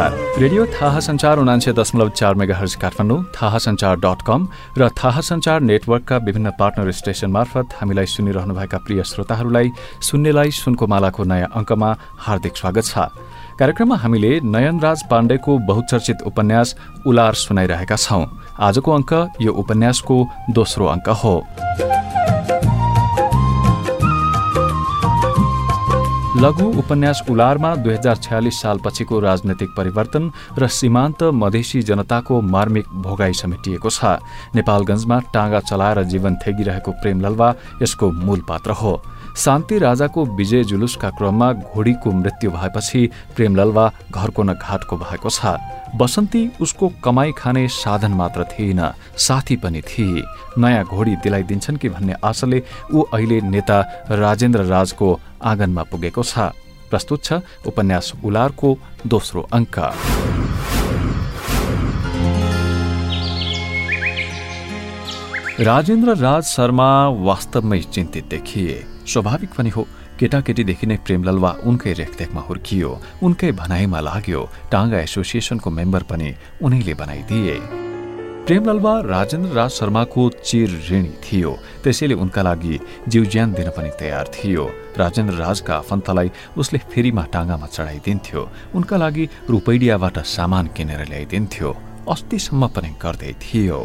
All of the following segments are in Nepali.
नमस्कार। रेडियो थाहा संचार 99.4 मेगाहर्ज काठमाडौँ, थाहासंचार.com र थाहा संचार नेटवर्कका विभिन्न पार्टनर स्टेशन मार्फत हामीलाई सुनिरहनुभएका प्रिय श्रोताहरूलाई सुन्नेलाई सुनको मालाको नयाँ अङ्कमा हार्दिक स्वागत छ। कार्यक्रममा हामीले नयनराज पाण्डेको बहुचर्चित उपन्यास उलार सुनाइरहेका छौं। आजको अङ्क यो उपन्यासको दोस्रो अङ्क हो। लघु उपन्यास उलारमा 2046 सालपछिको राजनैतिक परिवर्तन र सीमान्त मधेसी जनताको मार्मिक भोगाई समेटिएको छ। नेपालगञ्जमा टाँगा चलाएर जीवन थेगिरहेको प्रेम ललवा यसको मूल पात्र हो। शान्ति राजाको विजय जुलुसका क्रममा घोडीको मृत्यु भएपछि प्रेम ललवा घरको न घाटको भएको छ। बसन्ती उसको कमाई खाने साधन मात्र थिएन, साथी पनि थिए। नयाँ घोडी दिलाइदिन्छन् कि भन्ने आशाले ऊ अहिले नेता राजेन्द्र राजको आँगनमा पुगेको छ। प्रस्तुत छ उपन्यास उलारको दोस्रो अङ्क। राजेन्द्र राज शर्मा वास्तवमै चिन्तित देखिए। स्वाभाविक पनि हो, केटाकेटीदेखि नै प्रेम ललवा उनकै रेखदेखमा हुर्कियो, उनकै भनाइमा लाग्यो। टाँगा एसोसिएसनको मेम्बर पनि उनैले बनाइदिए। प्रेम ललवा राजेन्द्र राज शर्माको चिर ऋणी थियो, त्यसैले उनका लागि जीव ज्यान दिन पनि तयार थियो। राजेन्द्र राजका आफन्तलाई उसले फेरिमा टाँगामा चढाइदिन्थ्यो, उनका लागि रुपैडियाबाट सामान किनेर ल्याइदिन्थ्यो, अस्तिसम्म पनि गर्दै थियो।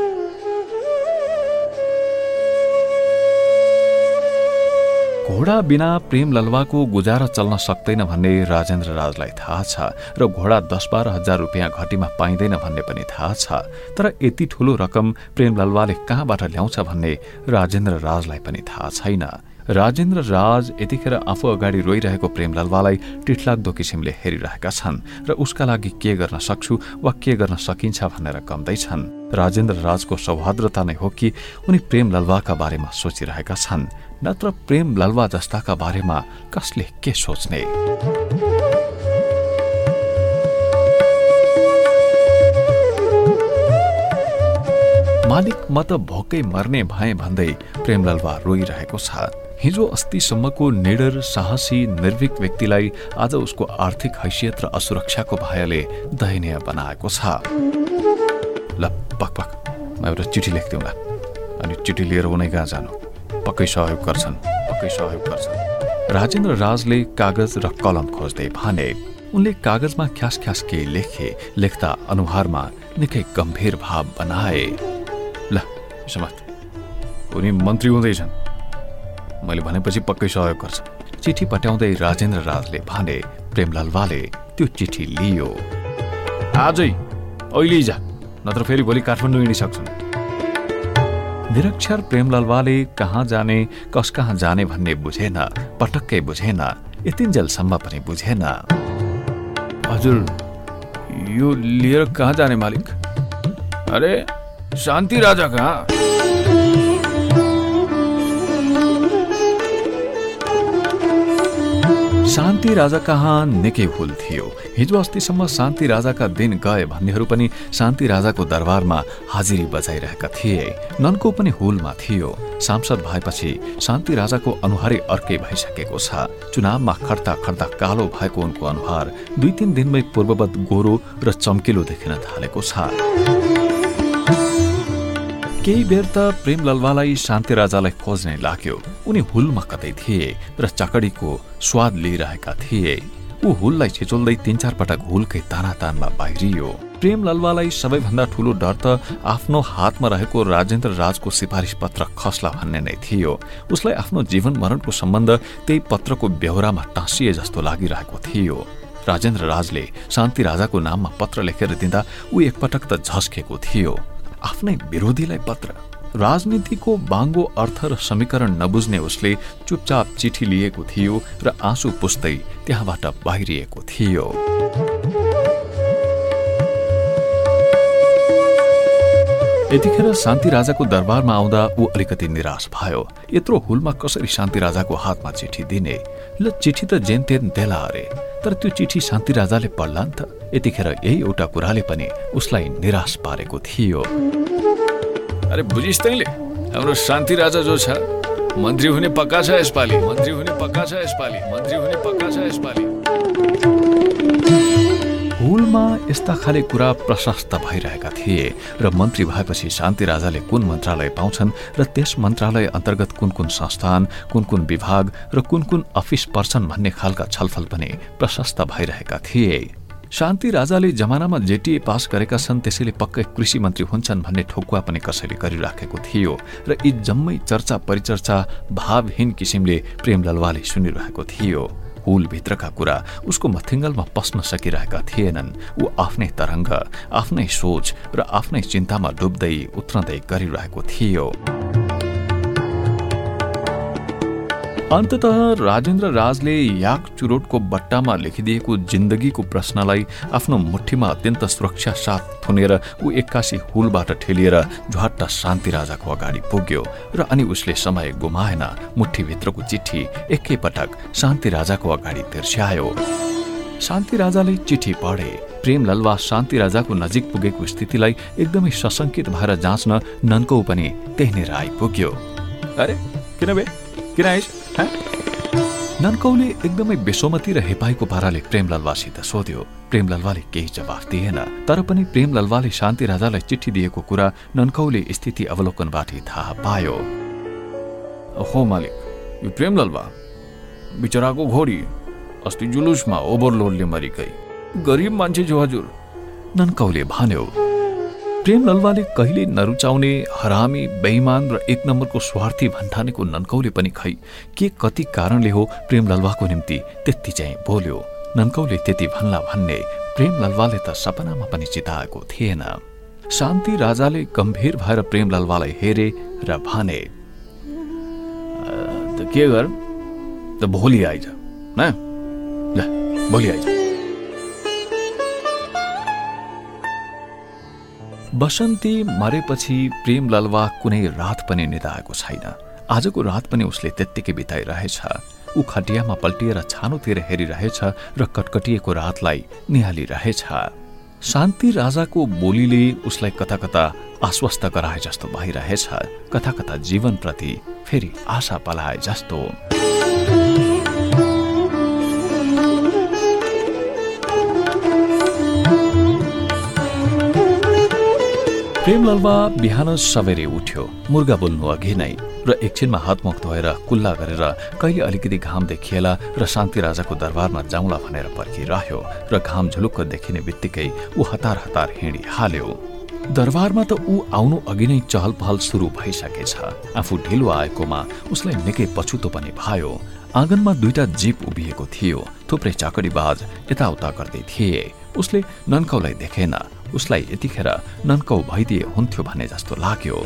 घोडा बिना प्रेम ललवाको गुजारा चल्न सक्दैन भन्ने राजेन्द्र राजलाई थाहा छ र घोडा 10-12 हजार रुपियाँ घटीमा पाइँदैन भन्ने पनि थाहा छ। तर यति ठूलो रकम प्रेम ललवाले कहाँबाट ल्याउँछ भन्ने राजेन्द्र राजलाई पनि थाहा छैन। राजेन्द्र राज यतिखेर आफू अगाडि रोइरहेको प्रेम ललवालाई टिठलाग्दो किसिमले हेरिरहेका छन् र उसका लागि के गर्न सक्छु वा के गर्न सकिन्छ भनेर कम्दैछन्। राजेन्द्र राजको सौहार्द्रता नै हो कि उनी प्रेम ललवाका बारेमा सोचिरहेका छन्, नत्र प्रेम ललवा जस्ताका बारेमा कसले के सोच्ने। मालिक म त भोकै मर्ने भए भन्दै प्रेम ललवा रोइरहेको छ। हिजो अस्तिसम्मको निडर, साहसी, निर्भीक व्यक्तिलाई आज उसको आर्थिक हैसियत र असुरक्षाको भयले दयनीय बनाएको छ। ल पक म एउटा चिठी लेख्दिउँला, अनि चिठी लिएर उनै कहाँ जानु, पक्कै सहयोग गर्छन्। राजेन्द्र राजले कागज र कलम खोज्दै भने। उनले कागजमा ख्यास ख्यास केही लेखे, लेख्दा अनुहारमा निकै गम्भीर भाव बनाए। ल समात, उनी मन्त्री हुँदैछन्, मैले भनेपछि पक्कै सहयोग गर्छ। चिठी पट्याउँदै राजेन्द्र राजले भने। प्रेम ललवाले त्यो चिठी लियो। आजै अहिले जा, नत्र फेरि भोलि काठमाडौँ हिँडिसक्छन्। निरक्षर प्रेम ललवाले कहाँ जाने, कस कहाँ जाने भन्ने बुझेन, पटक्कै बुझेन, यतिन्जेलसम्म पनि बुझेन। हजुर, यो लिएर कहाँ जाने मालिक? अरे शान्ति राजा कहाँ? शान्ति राजा कहाँ निकै हुल थियो। हिजो अस्तिसम्म शान्ति राजाका दिन गए भन्नेहरू पनि शान्ति राजाको दरबारमा हाजिरी बजाइरहेका थिए। ननको पनि हुलमा थियो। सांसद भएपछि शान्ति राजाको अनुहारै अर्कै भइसकेको छ। चुनावमा खर्दा खर्दा कालो भएको उनको अनुहार 2-3 दिनमै पूर्ववत गोरो र चम्किलो देखिन थालेको छ। केही बेर त प्रेम ललवालाई शान्ति राजालाई खोज्ने लाग्यो। उनी हुलमा कतै थिए र चकडीको स्वाद लिइरहेका थिए। ऊ हुललाई छिचोल्दै 3-4 पटक हुलकै तानातानमा बाहिरियो। प्रेम ललवालाई सबैभन्दा ठूलो डर त आफ्नो हातमा रहेको राजेन्द्र राजको सिफारिस पत्र खस्ला भन्ने नै थियो। उसलाई आफ्नो जीवन मरणको सम्बन्ध त्यही पत्रको बेहोरामा टाँसिए जस्तो लागिरहेको थियो। राजेन्द्र राजले शान्ति राजाको नाममा पत्र लेखेर दिँदा ऊ एकपटक त झस्केको थियो। आफ्नै विरोधीलाई पत्र। राजनीतिको बाङ्गो अर्थ र समीकरण नबुझ्ने उसले चुपचाप चिठी लिएको थियो र आँसु पुस्दै त्यहाँबाट बाहिरिएको थियो। यतिखेर शान्ति राजाको दरबारमा आउँदा ऊ अलिकति निराश भयो। यत्रो हुलमा कसरी शान्ति राजाको हातमा चिठी दिने? ल चिठी त जेनतेन देला अरे, तर त्यो चिठी शान्ति राजाले पढ्ला नि त। यतिखेर यही एउटा कुराले पनि उसलाई निराश पारेको थियो। अरे बुझिस् तैँले, हाम्रो शान्ति राजा जो छ मन्त्री हुने पक्का छ यसपालि, मन्त्री हुने पक्का छ यसपालि, मन्त्री हुने पक्का छ यसपालि। हुलमा सभामा यस्ता खाले कुरा प्रशस्त भइरहेका थिए र मन्त्री भएपछि शान्ति राजाले कुन मन्त्रालय पाउँछन् र त्यस मन्त्रालय अन्तर्गत कुन कुन संस्थान, कुन कुन विभाग र कुन कुन अफिस पर्छन् भन्ने खालका छलफल पनि प्रशस्त भइरहेका थिए। शान्ति राजाले जमानामा जेटिए पास गरेका छन्, त्यसैले पक्कै कृषि मन्त्री हुन्छन् भन्ने ठोकुवा पनि कसैले गरिराखेको थियो र यी जम्मै चर्चा परिचर्चा भावहीन किसिमले प्रेमललवाले सुनिरहेको थियो। हुलभित्रका कुरा उसको मथिङ्गलमा पस्न सकिरहेका थिएनन्। ऊ आफ्नै तरङ्ग, आफ्नै सोच र आफ्नै चिन्तामा डुब्दै उत्रँदै गरिरहेको थियो। अन्ततः राजेन्द्र राजले याक चुरोटको बट्टामा लेखिदिएको जिन्दगीको प्रश्नलाई आफ्नो मुठीमा अत्यन्त सुरक्षा साथ थुनेर ऊ एक्कासी हुलबाट ठेलिएर झ्वाट्ट शान्ति राजाको अगाडि पुग्यो र अनि उसले समय गुमाएन। मुठीभित्रको चिठी एकैपटक शान्ति राजाको अगाडि तिर्स्यायो। शान्ति राजाले चिठी पढे। प्रेमललवा शान्ति राजाको नजिक पुगेको स्थितिलाई एकदमै सशंकित भएर जाँच्न नन्कौ पनि त्यहीँनिर आइपुग्यो। अरे किन आइस? नन्कौले एकदमै बेसोमती र हेपाईको पाराले प्रेमललवासित सोध्यो। प्रेमललवाले केही जवाफ दिएन, तर पनि प्रेमललवाले शान्ति राजालाई चिठी दिएको कुरा नन्कौले स्थिति अवलोकनबाटै थाहा पायो। हो मालिक, यो प्रेमललवा बिचराको घोडी अस्ति जुलुसमा ओभरलोडले मरिकै गरिब मान्छे जो हजुर, नन्कौले भन्यो। प्रेमललवाले कहिले नरुचाउने हरामी, बेइमान र एक नम्बरको स्वार्थी भन्ठानेको नन्कौले पनि खै के कति कारणले हो प्रेमललवाको निम्ति त्यति चाहिँ बोल्यो। नन्कौले त्यति भन्ला भन्ने प्रेमललवाले त सपनामा पनि चिताएको थिएन। शान्ति राजाले गम्भीर भएर प्रेमललवालाई हेरे र भने, त के गर त भोलि आइज न, भोलि आइज। बसन्ती मरेपछि प्रेमललवा कुनै रात पनि निदाएको छैन। आजको रात पनि उसले त्यत्तिकै बिताइरहेछ। ऊ खटियामा पल्टिएर छानोतिर हेरिरहेछ र कटकटिएको रातलाई निहालिरहेछ। शान्ति राजाको बोलीले उसलाई कता कता आश्वस्त गराए जस्तो भइरहेछ, कता कता जीवनप्रति फेरि आशा पलाए जस्तो। प्रेमललवा बिहान सबेरै उठ्यो, मुर्गा बोल्नु अघि नै, र एकछिनमा हातमुख धोएर कुल्ला गरेर कहिले अलिकति घाम देखिएला र शान्ति राजाको दरबारमा जाउँला भनेर पर्खिरह्यो र घाम झुलुक्क देखिने बित्तिकै ऊ हतार हतार हिँडिहाल्यो। दरबारमा त ऊ आउनु अघि नै चहल पहल सुरु भइसकेछ। आफू ढिलो आएकोमा उसलाई निकै पछुतो पनि भयो। आँगनमा दुईटा जीप उभिएको थियो। थुप्रै चाकडीबाज यताउता गर्दै थिए। उसले नन्कौलाई देखेन। उसलाई यतिखेर नन्कौ भइदिए हुन्थ्यो भने जस्तो लाग्यो।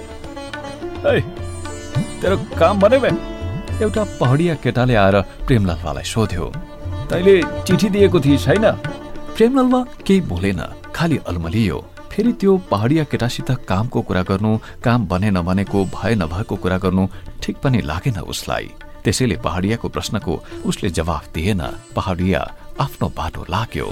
तेरो काम भने बे? एउटा पहाडिया केटाले आएर प्रेमललवालाई सोध्यो। तैले चिठी दिएको थिइस् हैन? प्रेमललवा केही बोलेन, खाली अल्मलियो। फेरि त्यो पहाडिया केटासित कामको कुरा गर्नु, काम बने नबनेको, भए नभएको कुरा गर्नु ठिक पनि लागेन उसलाई। त्यसैले पहाडियाको प्रश्नको उसले जवाफ दिएन। पहाडिया आफ्नो बाटो लाग्यो।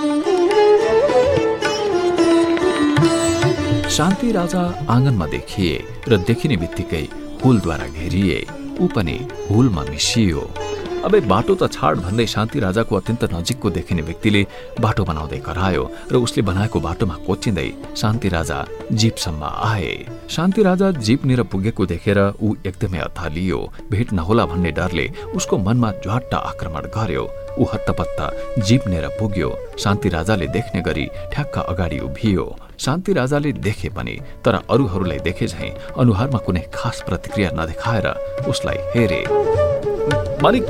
शान्ति राजा आँगनमा देखिए र देखिने बित्तिकै हुलद्वारा घेरिए। ऊ पनि हुलमा मिसियो। अबे बाटो त छाड भन्दै शान्ति राजाको अत्यन्त नजिकको देखिने व्यक्तिले बाटो बनाउँदै करायो र उसले बनाएको बाटोमा कोचिँदै शान्ति राजा जीपसम्म आए। शान्ति राजा जीपनिर पुगेको देखेर ऊ एकदमै अत्तालियो। भेट नहोला भन्ने डरले उसको मनमा झ्वाट्ट आक्रमण गर्यो। ऊ हत्तपत्त जीपनिर पुग्यो। शान्ति राजाले देख्ने गरी ठ्याक्क अगाडि उभियो। शान्ति राजाले देखे पनि, तर अरूहरूलाई देखे झैं अनुहारमा कुनै खास प्रतिक्रिया नदेखाएर उसलाई हेरे। मालिक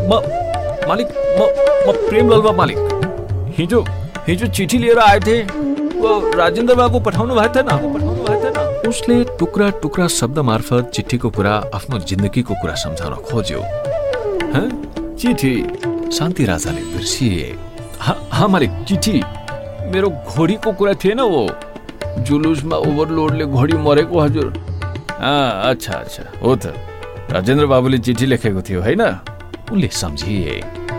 म प्रेमललवा मालिक। हिजो चिठी लिएर आए थे, वो राजेन्द्र बाबु पठाउनु भएको थिएन। उसले टुक्रा टुक्रा शब्द मार्फत चिठीको कुरा, आफ्नो जिन्दगीको कुरा सम्झाउन खोज्यो। चिठी? शान्ति राजाले बिर्सिए। हाँ मालिक, चिठी। मेरो घोडीको कुरा थिएन, वो जुलुसमा ओभरलोडले घोडी मरेको हजुर। अच्छा हो त, राजेन्द्र बाबुले चिठी लेखेको थियो हैन? उनले सम्झिए।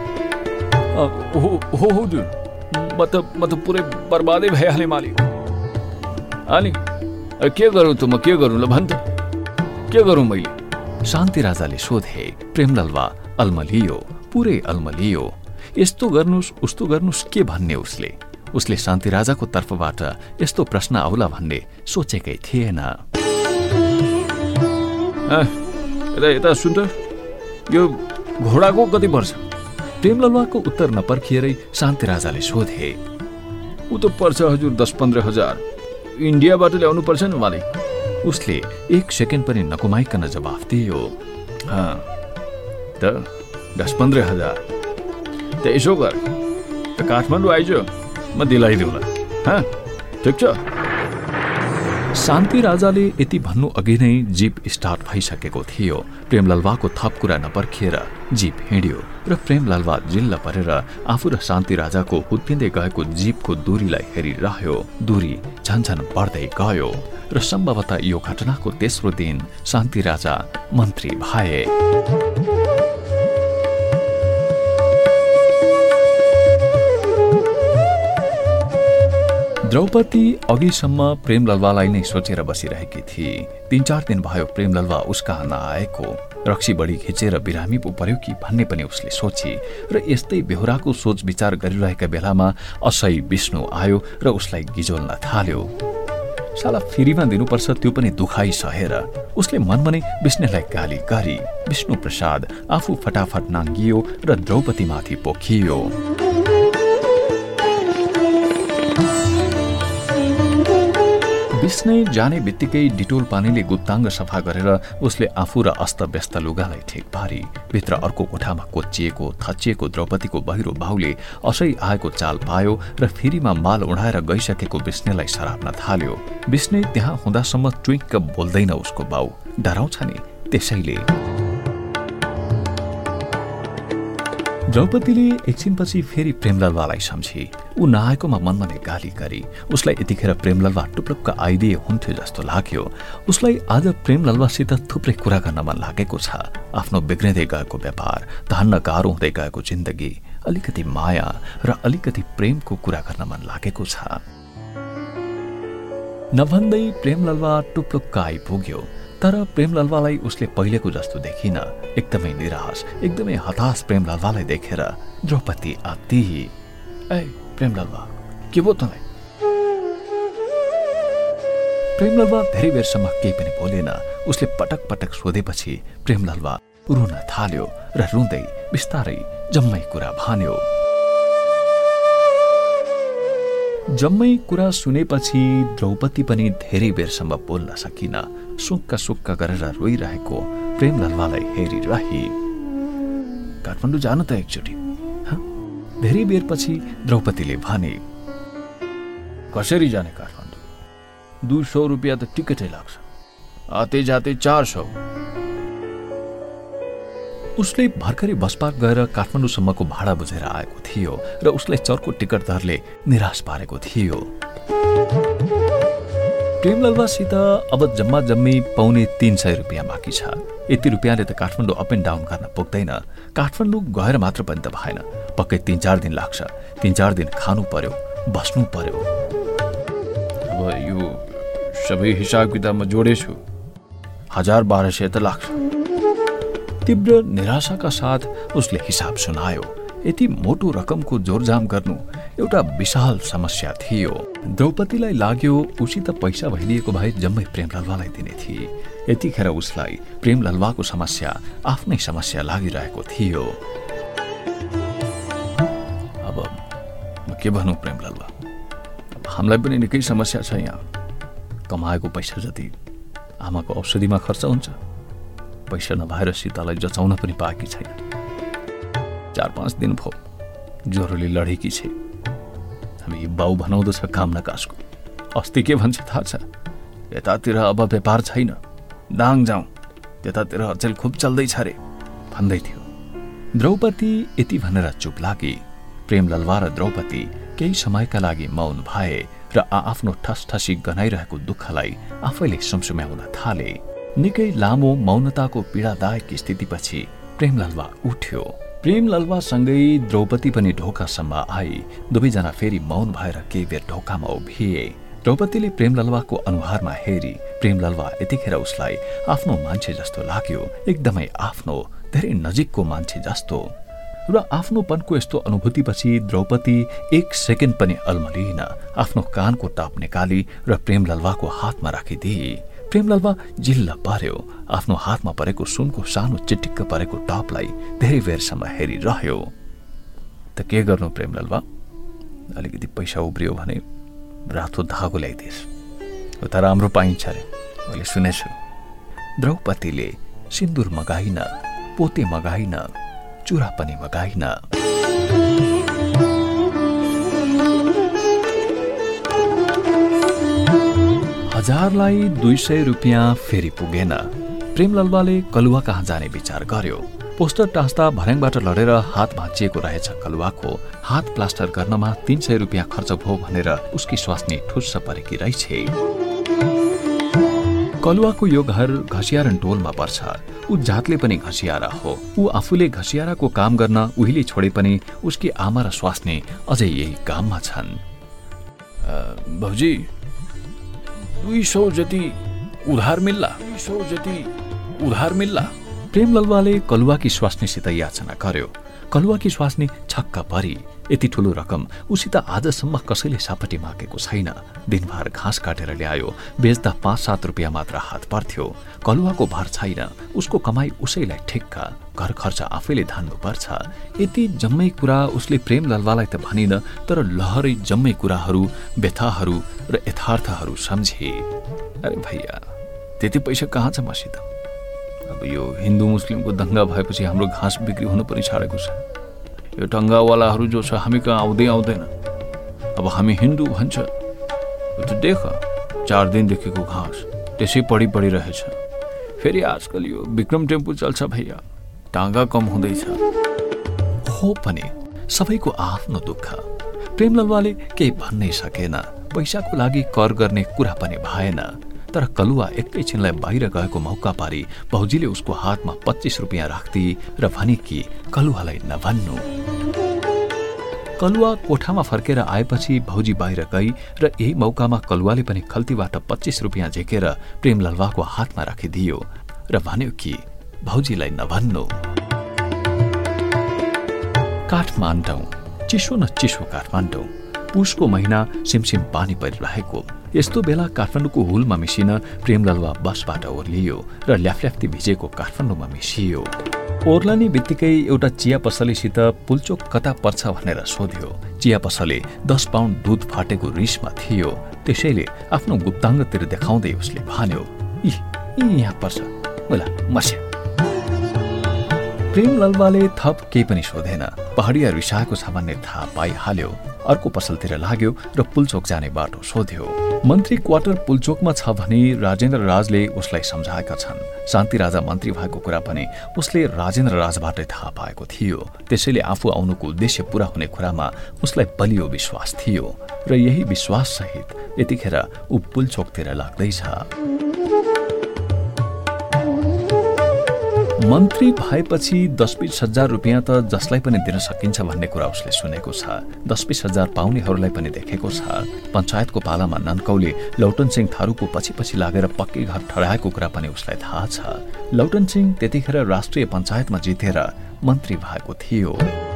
हो हजुर, म त पुरै बर्बादै भइहालेँ मालिक। अनि के गरौँ त, म के गरौँ ल भन् त, के गरौँ मैले? शान्ति राजाले सोधे। प्रेमललवा अल्मलियो, पुरै अल्मलियो। यस्तो गर्नुस् उस्तो गर्नुस् के भन्ने उसले। उसले शान्ति राजाको तर्फबाट यस्तो प्रश्न आउला भन्ने सोचेकै थिएन। यता सुन त, यो घोडाको कति पर्छ? प्रेमललवाको उत्तर नपर्खिएरै शान्ति राजाले सोधे। ऊ त पर्छ हजुर 10-15 हजार, इन्डियाबाट ल्याउनु पर्छ नि मालिक। उसले 1 सेकेन्ड पनि नकुमाइकन जवाफ दियो। त 10-15 हजार त यसो गर, त काठमाडौँ आइज, म दिलाइदिउँला। ठिक छ। शान्ति राजाले यति भन्नु अघि नै जीप स्टार्ट भइसकेको थियो। प्रेमललवाको थप कुरा नपर्खिएर जीप हिँड्यो र प्रेमललवा जिल्ल परेर आफू र शान्ति राजाको हुत्किँदै गएको जीपको दूरीलाई हेरिरह्यो। दूरी झन्झन बढ्दै गयो र सम्भवतः यो घटनाको तेस्रो दिन शान्ति राजा मन्त्री भए। द्रौपदी अघिसम्म प्रेमललवालाई नै सोचेर बसिरहेकी थिए। 3-4 दिन भयो प्रेमललवा उसका नआएको। रक्सी बढी खिचेर बिरामी पो पर्यो कि भन्ने पनि उसले सोची र यस्तै बेहोराको सोच विचार गरिरहेका बेलामा असै विष्णु आयो र उसलाई गिजोल्न थाल्यो। साला फेरिमा दिनुपर्छ, त्यो पनि दुखाइ सहेर। उसले मनमा नै विष्णुलाई गाली गरी। विष्णु प्रसाद आफू फटाफट नाङ्गियो र द्रौपदीमाथि पोखियो। विष्णु जाने बित्तिकै डिटोल पानीले गुप्ताङ्ग सफा गरेर उसले आफू र अस्तव्यस्त लुगालाई ठिक पारी। भित्र अर्को कोठामा कोचिएको थचिएको द्रौपदीको बहिरो बाउले असै आएको चाल पायो र फेरिमा माल उडाएर गइसकेको विष्णुलाई सराप्न थाल्यो। विष्णु त्यहाँ हुँदासम्म ट्विङ्क बोल्दैन उसको बाउ, डराउँछ नि, त्यसैले। द्रौपदीले एकछिनपछि फेरि प्रेमललवालाई सम्झी। ऊ नआएकोमा मनमा नै गाली गरी। उसलाई यतिखेर प्रेमललवा टुप्लुक्क आइदिए हुन्थ्यो जस्तो लाग्यो। उसलाई आज प्रेमललवासित थुप्रै कुरा गर्न मन लागेको छ। आफ्नो बिग्रिँदै गएको व्यापार, धन्न गाह्रो हुँदै गएको जिन्दगी, अलिकति माया र अलिकति प्रेमको कुरा गर्न मन लागेको छ। नभन्दै प्रेमललवा टुप्लुक्क आइपुग्यो। तर प्रेमललवालाई उसले पहिलेको जस्तो देखिन। एकदमै निराश, एकदमै हताश प्रेमललवालाई देखेर द्रौपदी आत्ती। प्रेमललवा, के भयो तँलाई? प्रेमललवा धेरै बेरसम्म केही पनि बोलेन। उसले पटक पटक सोधेपछि प्रेमललवा रुन थाल्यो र रुँदै बिस्तारै जम्मै कुरा भन्यो। जम्मै कुरा सुनेपछि द्रौपदी पनि धेरै बेरसम्म बोल्न सकिन। सुक्का सुक्का गरेर रोइरहेको प्रेमललवालाई हेरिरही। काठमाडौँ जानु त एकचोटि। धेरै बेरपछि द्रौपदीले भने, कसरी जाने काठमाडौँ? 200 रुपियाँ त टिकटै लाग्छ, आते जाते 400। उसले भर्खरै बस पार्क गएर काठमाडौँसम्मको भाडा बुझेर आएको थियो र उसलाई चर्को टिकट दरले निराश पारेको थियो। प्रेमललवासित अब जम्मा जम्मी पाउने 300 रुपियाँ बाँकी छ। यति रुपियाँले त काठमाडौँ अप एन्ड डाउन गर्न पुग्दैन। काठमाडौँ गएर मात्र पनि त भएन, पक्कै 3-4 दिन लाग्छ। 3-4 दिन खानु पर्यो, बस्नु पर्यो। अब यो सबै हिसाब किताबमा जोडेछु, 1000-1200 त लाग्छ। तीव्र निराशाका साथ उसले हिसाब सुनायो। यति मोटो रकमको जोरजाम गर्नु एउटा विशाल समस्या थियो। द्रौपदीलाई लाग्यो उसित पैसा भइदिएको भए जम्मै प्रेमललवालाई दिने थिए। यतिखेर उसलाई प्रेमललवाको समस्या आफ्नै समस्या लागिरहेको थियो। अब म के भनौँ प्रेमललवा, हामीलाई पनि निकै समस्या छ यहाँ। कमाएको पैसा जति आमाको औषधिमा खर्च हुन्छ। पैसा नभएर सीतालाई जचाउन पनि पाएकी छैन। 4-5 दिन भयो ज्वरोले लडेकी छे। हामी बाउ भनाउँदछ काम नकासको। अस्ति के भन्छ थाहा छ? यतातिर अब व्यापार छैन, दाङ जाउँ, त्यतातिर अचेल खुब चल्दैछ रे भन्दै थियो। द्रौपदी यति भनेर चुप लागी। प्रेमललवा र द्रौपदी केही समयका लागि मौन भए र आफ्नो ठसठसी गनाइरहेको दुःखलाई आफैले सुमसुम्याउन थाले। निकै लामो मौनताको पीडादायक स्थितिपछि प्रेमललवा उठ्यो। प्रेमललवासँगै द्रौपदी पनि ढोकासम्म आई। दुवैजना फेरि मौन भएर केही बेर ढोकामा उभिए। द्रौपदीले प्रेमललवाको अनुहारमा हेरी। प्रेमललवा यतिखेर उसलाई आफ्नो मान्छे जस्तो लाग्यो, एकदमै आफ्नो, धेरै नजिकको मान्छे जस्तो। र आफ्नोपनको यस्तो अनुभूतिपछि द्रौपदी एक सेकेन्ड पनि अल्मलिन आफ्नो कानको टप निकाली र प्रेमललवाको हातमा राखिदिए। प्रेमललवा जिल्ल पर्यो। आफ्नो हातमा परेको सुनको सानो चिटिक्क परेको टपलाई धेरै बेरसम्म हेरिरह्यो। त के गर्नु प्रेमललवा, अलिकति पैसा उब्रियो भने रातो धागो ल्याइदिएस्, उता राम्रो पाइन्छ अरे, मैले सुनेछु। द्रौपदीले सिन्दुर मगाइन, पोते मगाइन, चुरा पनि मगाइन। हजारलाई 200 रुपियाँ फेरि पुगेन। प्रेमललवाले कलुवा कहाँ जाने विचार गर्यो। पोस्टर टाँस्दा भर्याङबाट लडेर हात भाँचिएको रहेछ कलुवाको। हात प्लास्टर गर्नमा 300 रुपियाँ खर्च भयो भनेर उसकी स्वास्नी ठुस्स परेकी रहेछ। कलुवाको यो घर घसियारन टोलमा पर्छ। ऊ जातले पनि घसियारा हो। ऊ आफूले घसियाराको काम गर्न उहिले छोडे पनि उसकी आमा र स्वास्नी अझै यही काममा छन्। भौजी 200 जति उधार मिल्ला, 200 जति उधार मिल्ला। प्रेमललवाले कलुवाकी स्वास्नीसित याचना गर्यो। कलुवाकी स्वास्नी छक्क परी। यति ठूलो रकम उसित आजसम्म कसैले सापटी मागेको छैन। दिनभर घाँस काटेर ल्यायो, बेच्दा 5-7 रुपियाँ मात्र हात पर्थ्यो। कलुवाको भर छैन, उसको कमाई उसैलाई ठिक्का, घर खर्च आफैले धान्नुपर्छ। यति जम्मै कुरा उसले प्रेमललवालाई त भनिन, तर लहरै जम्मै कुराहरू, व्यथाहरू र यथार्थहरू सम्झे। अरे भैया, त्यति पैसा कहाँ छ मसित? अब यो हिन्दू मुस्लिमको दंगा भएपछि हाम्रो घाँस बिक्री हुन पनि छाडेको छ। यो टङ्गावालाहरू जो छ हामी कहाँ आउँदै आउँदैन। अब हामी हिन्दू भन्छ, यो त देख 4 दिनदेखिको घाँस त्यसै पडिरहेछ। फेरि आजकल यो विक्रम टेम्पो चल्छ भैया, टाँगा कम हुँदैछ। हो पनि सबैको आफ्नो दुःख। प्रेमललवाले केही भन्नै सकेन। पैसाको लागि कर गर्ने कुरा पनि भएन। तर कलुवा एकैछिनलाई बाहिर गएको मौका पारी भौजीले उसको हातमा 25 रुपियाँ राख्दी र भने कि कलुवालाई नभन्नु। कलुवा कोठामा फर्केर आएपछि भौजी बाहिर गई र यही मौकामा कलुवाले पनि खल्तीबाट 25 रुपियाँ झिकेर प्रेमललवाको हातमा राखिदियो र भन्यो कि भौजीलाई नभन्नु। काठमाडौँ, चिसो न चिसो काठमाडौँ। पुसको महिना सिमसिम पानी परिरहेको। यस्तो बेला काठमाडौँको हुलमा मिसिन प्रेमललवा बसबाट ओर्लियो र ल्याफल्याफ्ती भिजेको काठमाडौँमा मिसियो। ओर्लने बित्तिकै एउटा चिया पसलेसित पुल्चोक कता पर्छ भनेर सोध्यो। चिया पसले 10 पाउन्ड दूध फाटेको रिसमा थियो। त्यसैले आफ्नो गुप्ताङ्गतिर देखाउँदै उसले भन्यो, यहाँ पर्छ, बोला मस्या। प्रेमललवाले थप केही पनि सोधेन। पहाडिया रिसाएको छ भन्ने थाहा पाइहाल्यो। अर्को पसलतिर लाग्यो र पुल्चोक जाने बाटो सोध्यो। मन्त्री क्वार्टर पुल्चोकमा छ भने राजेन्द्र राजले उसलाई सम्झाएका छन्। शान्ति राजा मन्त्री भएको कुरा पनि उसले राजेन्द्र राजबाटै थाहा पाएको थियो। त्यसैले आफू आउनुको उद्देश्य पूरा हुने कुरामा उसलाई बलियो विश्वास थियो र यही विश्वास सहित यतिखेर ऊ पुल्चोकतिर लाग्दैछ। मन्त्री भएपछि 10-20 हजार रुपियाँ त जसलाई पनि दिन सकिन्छ भन्ने कुरा उसले सुनेको छ। 10-20 हजार पाउनेहरूलाई पनि देखेको छ। पञ्चायतको पालामा नन्कौले लौटन सिंह थारूको पछि लागेर पक्कै घर ठडाएको कुरा पनि उसलाई थाहा छ। लौटन सिंह त्यतिखेर राष्ट्रिय पञ्चायतमा जितेर मन्त्री भएको थियो।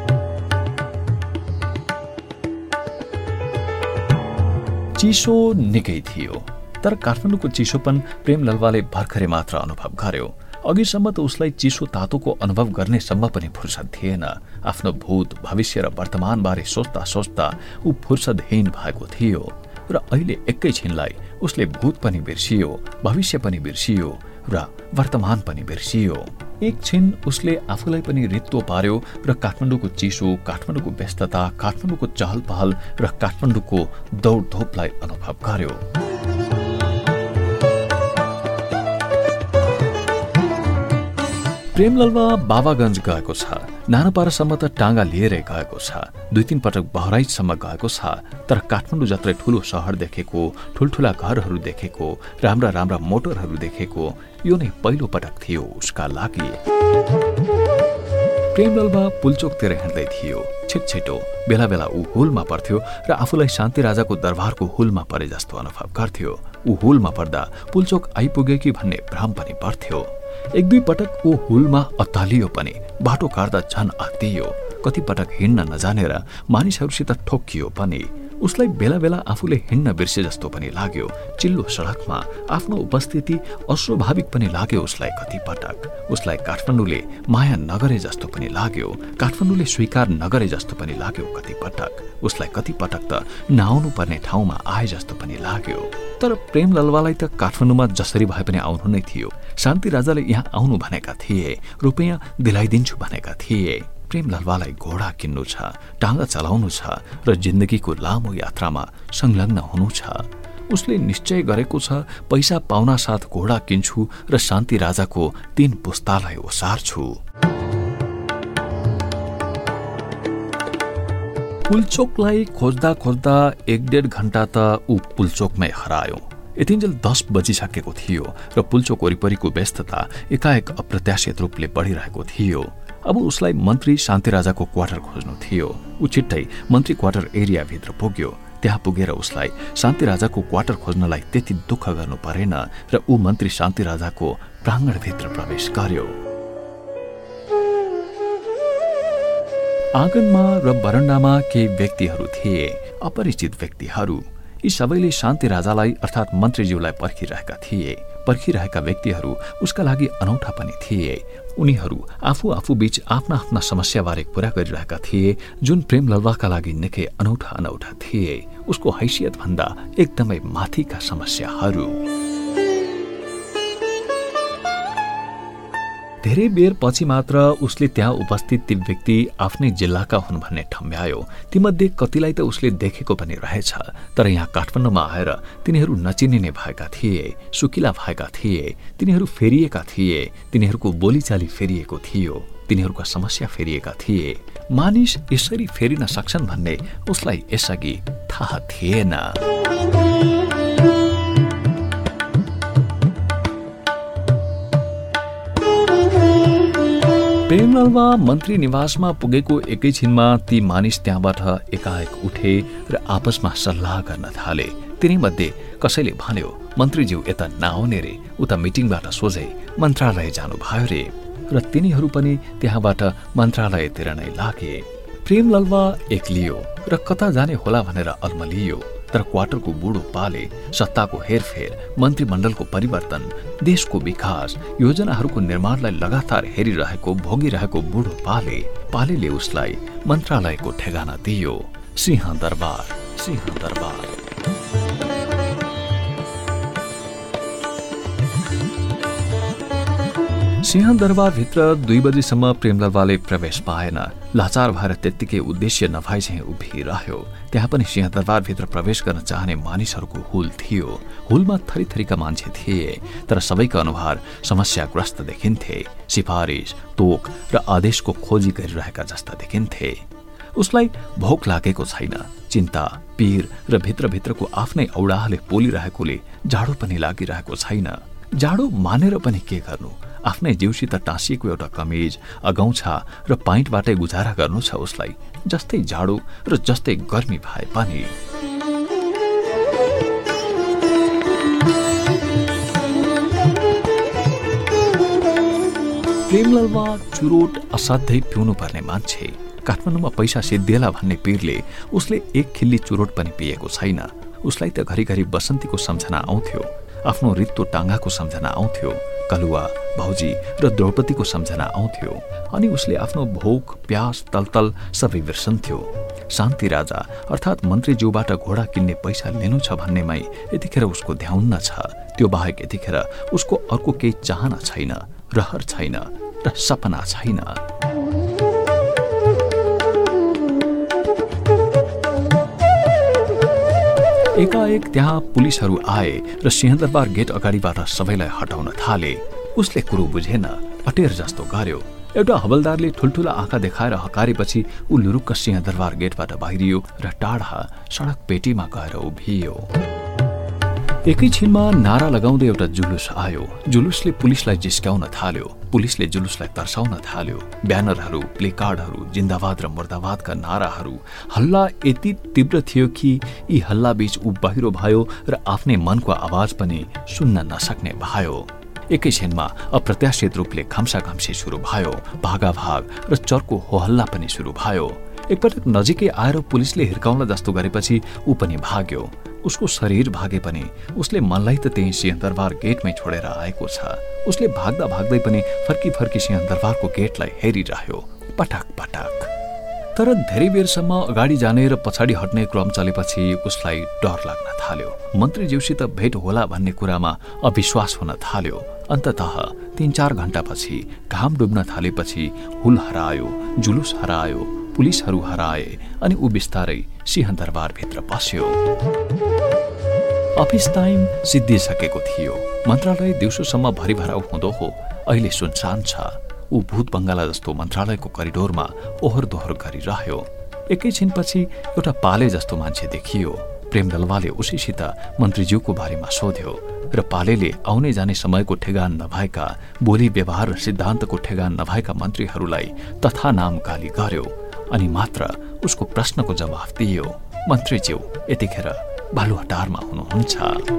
चिसो निकै थियो, तर काठमाडौँको चिसोपन प्रेमललवाले भर्खरै मात्र अनुभव गर्यो। अघिसम्म त उसलाई चिसो तातोको अनुभव गर्ने सम्म पनि फुर्सद थिएन। आफ्नो भूत, भविष्य र वर्तमान बारे सोच्दा सोच्दा ऊ फुर्सदहीन भएको थियो र अहिले एकैछिनलाई उसले भूत पनि बिर्सियो, भविष्य पनि बिर्सियो र वर्तमान पनि बिर्सियो। एकछिन उसले आफूलाई पनि रित्तो पार्यो र काठमाडौँको चिसो, काठमाडौँको व्यस्तता, काठमाडौँको चहल पहल र काठमाडौँको दौडधोपलाई अनुभव गर्यो। प्रेमललवा बाबागञ्ज गएको छ। नानापारासम्म त टाँगा लिएरै गएको छ। 2-3 पटक बहराइचसम्म गएको छ। तर काठमाडौँ जत्रै ठूलो शहर देखेको, ठुल्ठुला घरहरू देखेको, राम्रा राम्रा मोटरहरू देखेको यो नै पहिलो पटक थियो उसका लागि। प्रेमललवा पुल्चोकतिर हिँड्दै थियो। छिटछिटो बेला बेला ऊ हुलमा पर्थ्यो र आफूलाई शान्ति राजाको दरबारको हुलमा परे जस्तो अनुभव गर्थ्यो। ऊ हुलमा पर्दा पुल्चोक आइपुगेकी भन्ने भ्रम पनि पर्थ्यो। 1-2 पटक ऊ हुलमा अत्तालियो पनि। बाटो काट्दा झन आत्तियो। कतिपटक हिँड्न नजानेर मानिसहरूसित ठोक्कियो पनि। उसलाई बेला बेला आफूले हिँड्न बिर्से जस्तो पनि लाग्यो। चिल्लो सडकमा आफ्नो उपस्थिति अस्वाभाविक पनि लाग्यो उसलाई कतिपटक। उसलाई काठमाडौँले माया नगरे जस्तो पनि लाग्यो, काठमाडौँले स्वीकार नगरे जस्तो पनि लाग्यो कतिपटक। उसलाई कतिपटक त नआउनु पर्ने ठाउँमा आए जस्तो पनि लाग्यो। तर प्रेम ललवालाई त काठमाडौँमा जसरी भए पनि आउनु नै थियो। शान्ति राजाले यहाँ आउनु भनेका थिए, रुपैयाँ दिलाइदिन्छु भनेका थिए। प्रेम ललवालाई घोडा किन्नु छ, टाँगा चलाउनु छ र जिन्दगीको लामो यात्रामा संलग्न हुनु छ। उसले निश्चय गरेको छ पैसा पाउना साथ घोडा किन्छु र शान्ति राजाको 3 पुस्तालाई ओसार्छु। पुलचोकलाई खोज्दा खोज्दा 1-1.5 घण्टा त ऊ पुलचोकमै हरायो। यतिन्जेल 10 बजिसकेको थियो र पुलचोक वरिपरिको व्यस्तता एकाएक अप्रत्याशित रूपले बढिरहेको थियो। अब उसलाई मन्त्री शान्ति राजाको क्वार्टर खोज्नु थियो। ऊ छिट्टै मन्त्री क्वार्टर एरियाभित्र पुग्यो। त्यहाँ पुगेर उसलाई शान्ति राजाको क्वार्टर खोज्नलाई त्यति दुःख गर्नु परेन र ऊ मन्त्री शान्ति राजाको प्राङ्गणभित्र प्रवेश गर्यो। आँगनमा र बरण्डामा केही व्यक्तिहरू थिए, अपरिचित व्यक्तिहरू। यी सबैले शान्ति राजालाई अर्थात् मन्त्रीज्यूलाई पर्खिरहेका थिए। पर्खिरहेका व्यक्तिहरू उसका लागि अनौठा पनि थिए। उनीहरू आफू बीच आफ्ना आफ्ना समस्याबारे कुरा गरिरहेका थिए, जुन प्रेम ललवाका लागि निकै अनौठा थिए। उसको हैसियत भन्दा एकदमै माथिका समस्याहरू। धेरै बेर पछि मात्र उसले त्यहाँ उपस्थित ती व्यक्ति आफ्नै जिल्लाका हुन् भन्ने ठम्ब्यायो। तीमध्ये कतिलाई त उसले देखेको पनि रहेछ, तर यहाँ काठमाडौँमा आएर तिनीहरू नचिनिने भएका थिए, सुकिला भएका थिए। तिनीहरू फेरिएका थिए, तिनीहरूको बोलीचाली फेरिएको थियो, तिनीहरूका समस्या फेरिएका थिए। मानिस यसरी फेरिन सक्छन् भन्ने उसलाई यसअघि थाहा थिएन। प्रेम ललवा मन्त्री निवासमा पुगेको एकैछिनमा ती मानिस त्यहाँबाट एकाएक उठे र आपसमा सल्लाह गर्न थाले। तिनीमध्ये कसैले भन्यो, मन्त्रीज्यू यता नआउने रे, उता मिटिङबाट सोझै मन्त्रालय जानु भयो रे। र तिनीहरू पनि त्यहाँबाट मन्त्रालयतिर नै लागे। प्रेम ललवा एक्लियो र कता जाने होला भनेर अल्मलियो। तर क्वार्टरको बुढो पाले, सत्ताको हेरफेर, मन्त्रीमण्डलको परिवर्तन, देशको विकास, योजनाहरूको निर्माणलाई लगातार हेरिरहेको भोगिरहेको बुढो पालेले उसलाई मन्त्रालयको ठेगाना दियो। सिंहदरबार। सिंहदरबारभित्र 2 बजीसम्म प्रेम ललवाले प्रवेश पाएन। लाचार भएर त्यत्तिकै उद्देश्य नभए चाहिँ उभिरह्यो। त्यहाँ पनि सिंहदरबारभित्र प्रवेश गर्न चाहने मानिसहरूको हुल थियो। हुलमा थरीथरीका मान्छे थिए, तर सबैका अनुहार समस्याग्रस्त देखिन्थे। सिफारिस, तोक र आदेशको खोजी गरिरहेका जस्ता देखिन्थे। उसलाई भोक लागेको छैन। चिन्ता, पीर र भित्रभित्रको आफ्नै औडाहले पोलिरहेकोले जाडो पनि लागिरहेको छैन। जाडो मानेर पनि के गर्नु? आफ्नै जिउसित टाँसिएको एउटा कमिज, अगौछा र पाइन्टबाटै गुजारा गर्नु छ उसलाई, जस्तै जाडो र जस्तै गर्मी भए पनि। प्रेम ललवा चुरोट असाध्यै पिउनु पर्ने मान्छे। काठमाडौँमा पैसा सिद्धिएला भन्ने पीरले उसले 1 खिल्ली चुरोट पनि पिएको छैन। उसलाई त घरिघरि बसन्तीको सम्झना आउँथ्यो, आफ्नो रित्तो टाङ्गाको सम्झना आउँथ्यो, कलुवा, भौजी र द्रौपदीको सम्झना आउँथ्यो। अनि उसले आफ्नो भोक, प्यास, तलतल सबै बिर्सन्थ्यो। शान्ति राजा अर्थात् मन्त्रीज्यूबाट घोडा किन्ने पैसा लिनु छ भन्नेमै यतिखेर उसको ध्यान छ। त्यो बाहेक यतिखेर उसको अर्को केही चाहना छैन, रहर छैन र सपना छैन। एकाएक त्यहाँ पुलिसहरू आए र सिंहदरबार गेट अगाडिबाट सबैलाई हटाउन थाले। उसले कुरो बुझेन, अटेर जस्तो गर्यो। एउटा हवलदारले ठुल्ठुला आँखा देखाएर हकारेपछि ऊ लुरुक्क सिंहदरबार गेटबाट बाहिरियो र टाढा सडक पेटीमा गएर उभियो। एकैछिनमा नारा लगाउँदै एउटा जुलुस आयो। जुलुसले पुलिसलाई जिस्क्याउन थाल्यो। पुलिसले जुलुसलाई तर्साउन थाल्यो। ब्यानरहरू, प्लेकार्डहरू, जिन्दाबाद र मुर्दाबादका नाराहरू। हल्ला यति तीव्र थियो कि यी हल्ला बीच ऊ बहिरो भयो र आफ्नै मनको आवाज पनि सुन्न नसक्ने भयो। एकै छिनमा अप्रत्याशित रूपले घम्साघम्सी सुरु भयो, भागाभाग र चर्को होहल्ला पनि सुरु भयो। एकपटक नजिकै आएर पुलिसले हिर्काउला जस्तो गरेपछि ऊ पनि भाग्यो। उसको शरीर भागे पनि उसले मनलाई त त्यही सिंहदरबार गेटमै छोडेर आएको छ। उसले भाग्दा भाग्दै पनि फर्की फर्की सिंहदरबारको गेटलाई हेरिरह्यो, पटक पटक। तर धेरै बेरसम्म अगाडि जाने र पछाडि हट्ने क्रम चलेपछि उसलाई डर लाग्न थाल्यो। मन्त्रीज्यूसित भेट होला भन्ने कुरामा अविश्वास हुन थाल्यो। अन्ततः 3-4 घण्टापछि घाम डुब्न थालेपछि हुल हरायो, जुलुस हरायो, पुलिसहरू हराए अनि ऊ बिस्तारै सिंहदरबारभित्र पस्यो। अफिस टाइम सिद्धिसकेको थियो। मन्त्रालय दिउँसोसम्म भरिभराउ हुँदो हो। अहिले सुनसान छ। ऊ भूत बङ्गाला जस्तो मन्त्रालयको करिडोरमा ओहोर दोहोर गरिरह्यो। एकैछिनपछि एउटा पाले जस्तो मान्छे देखियो। प्रेम दलवाले उसैसित मन्त्रीज्यूको बारेमा सोध्यो र पालेले आउने जाने समयको ठेगान नभएका, बोली व्यवहार र सिद्धान्तको ठेगान नभएका मन्त्रीहरूलाई तथा नाम गाली गर्यो अनि मात्र उसको प्रश्नको जवाफ दियो। मन्त्रीज्यू यतिखेर बालुवाटारमा हुनुहुन्छ।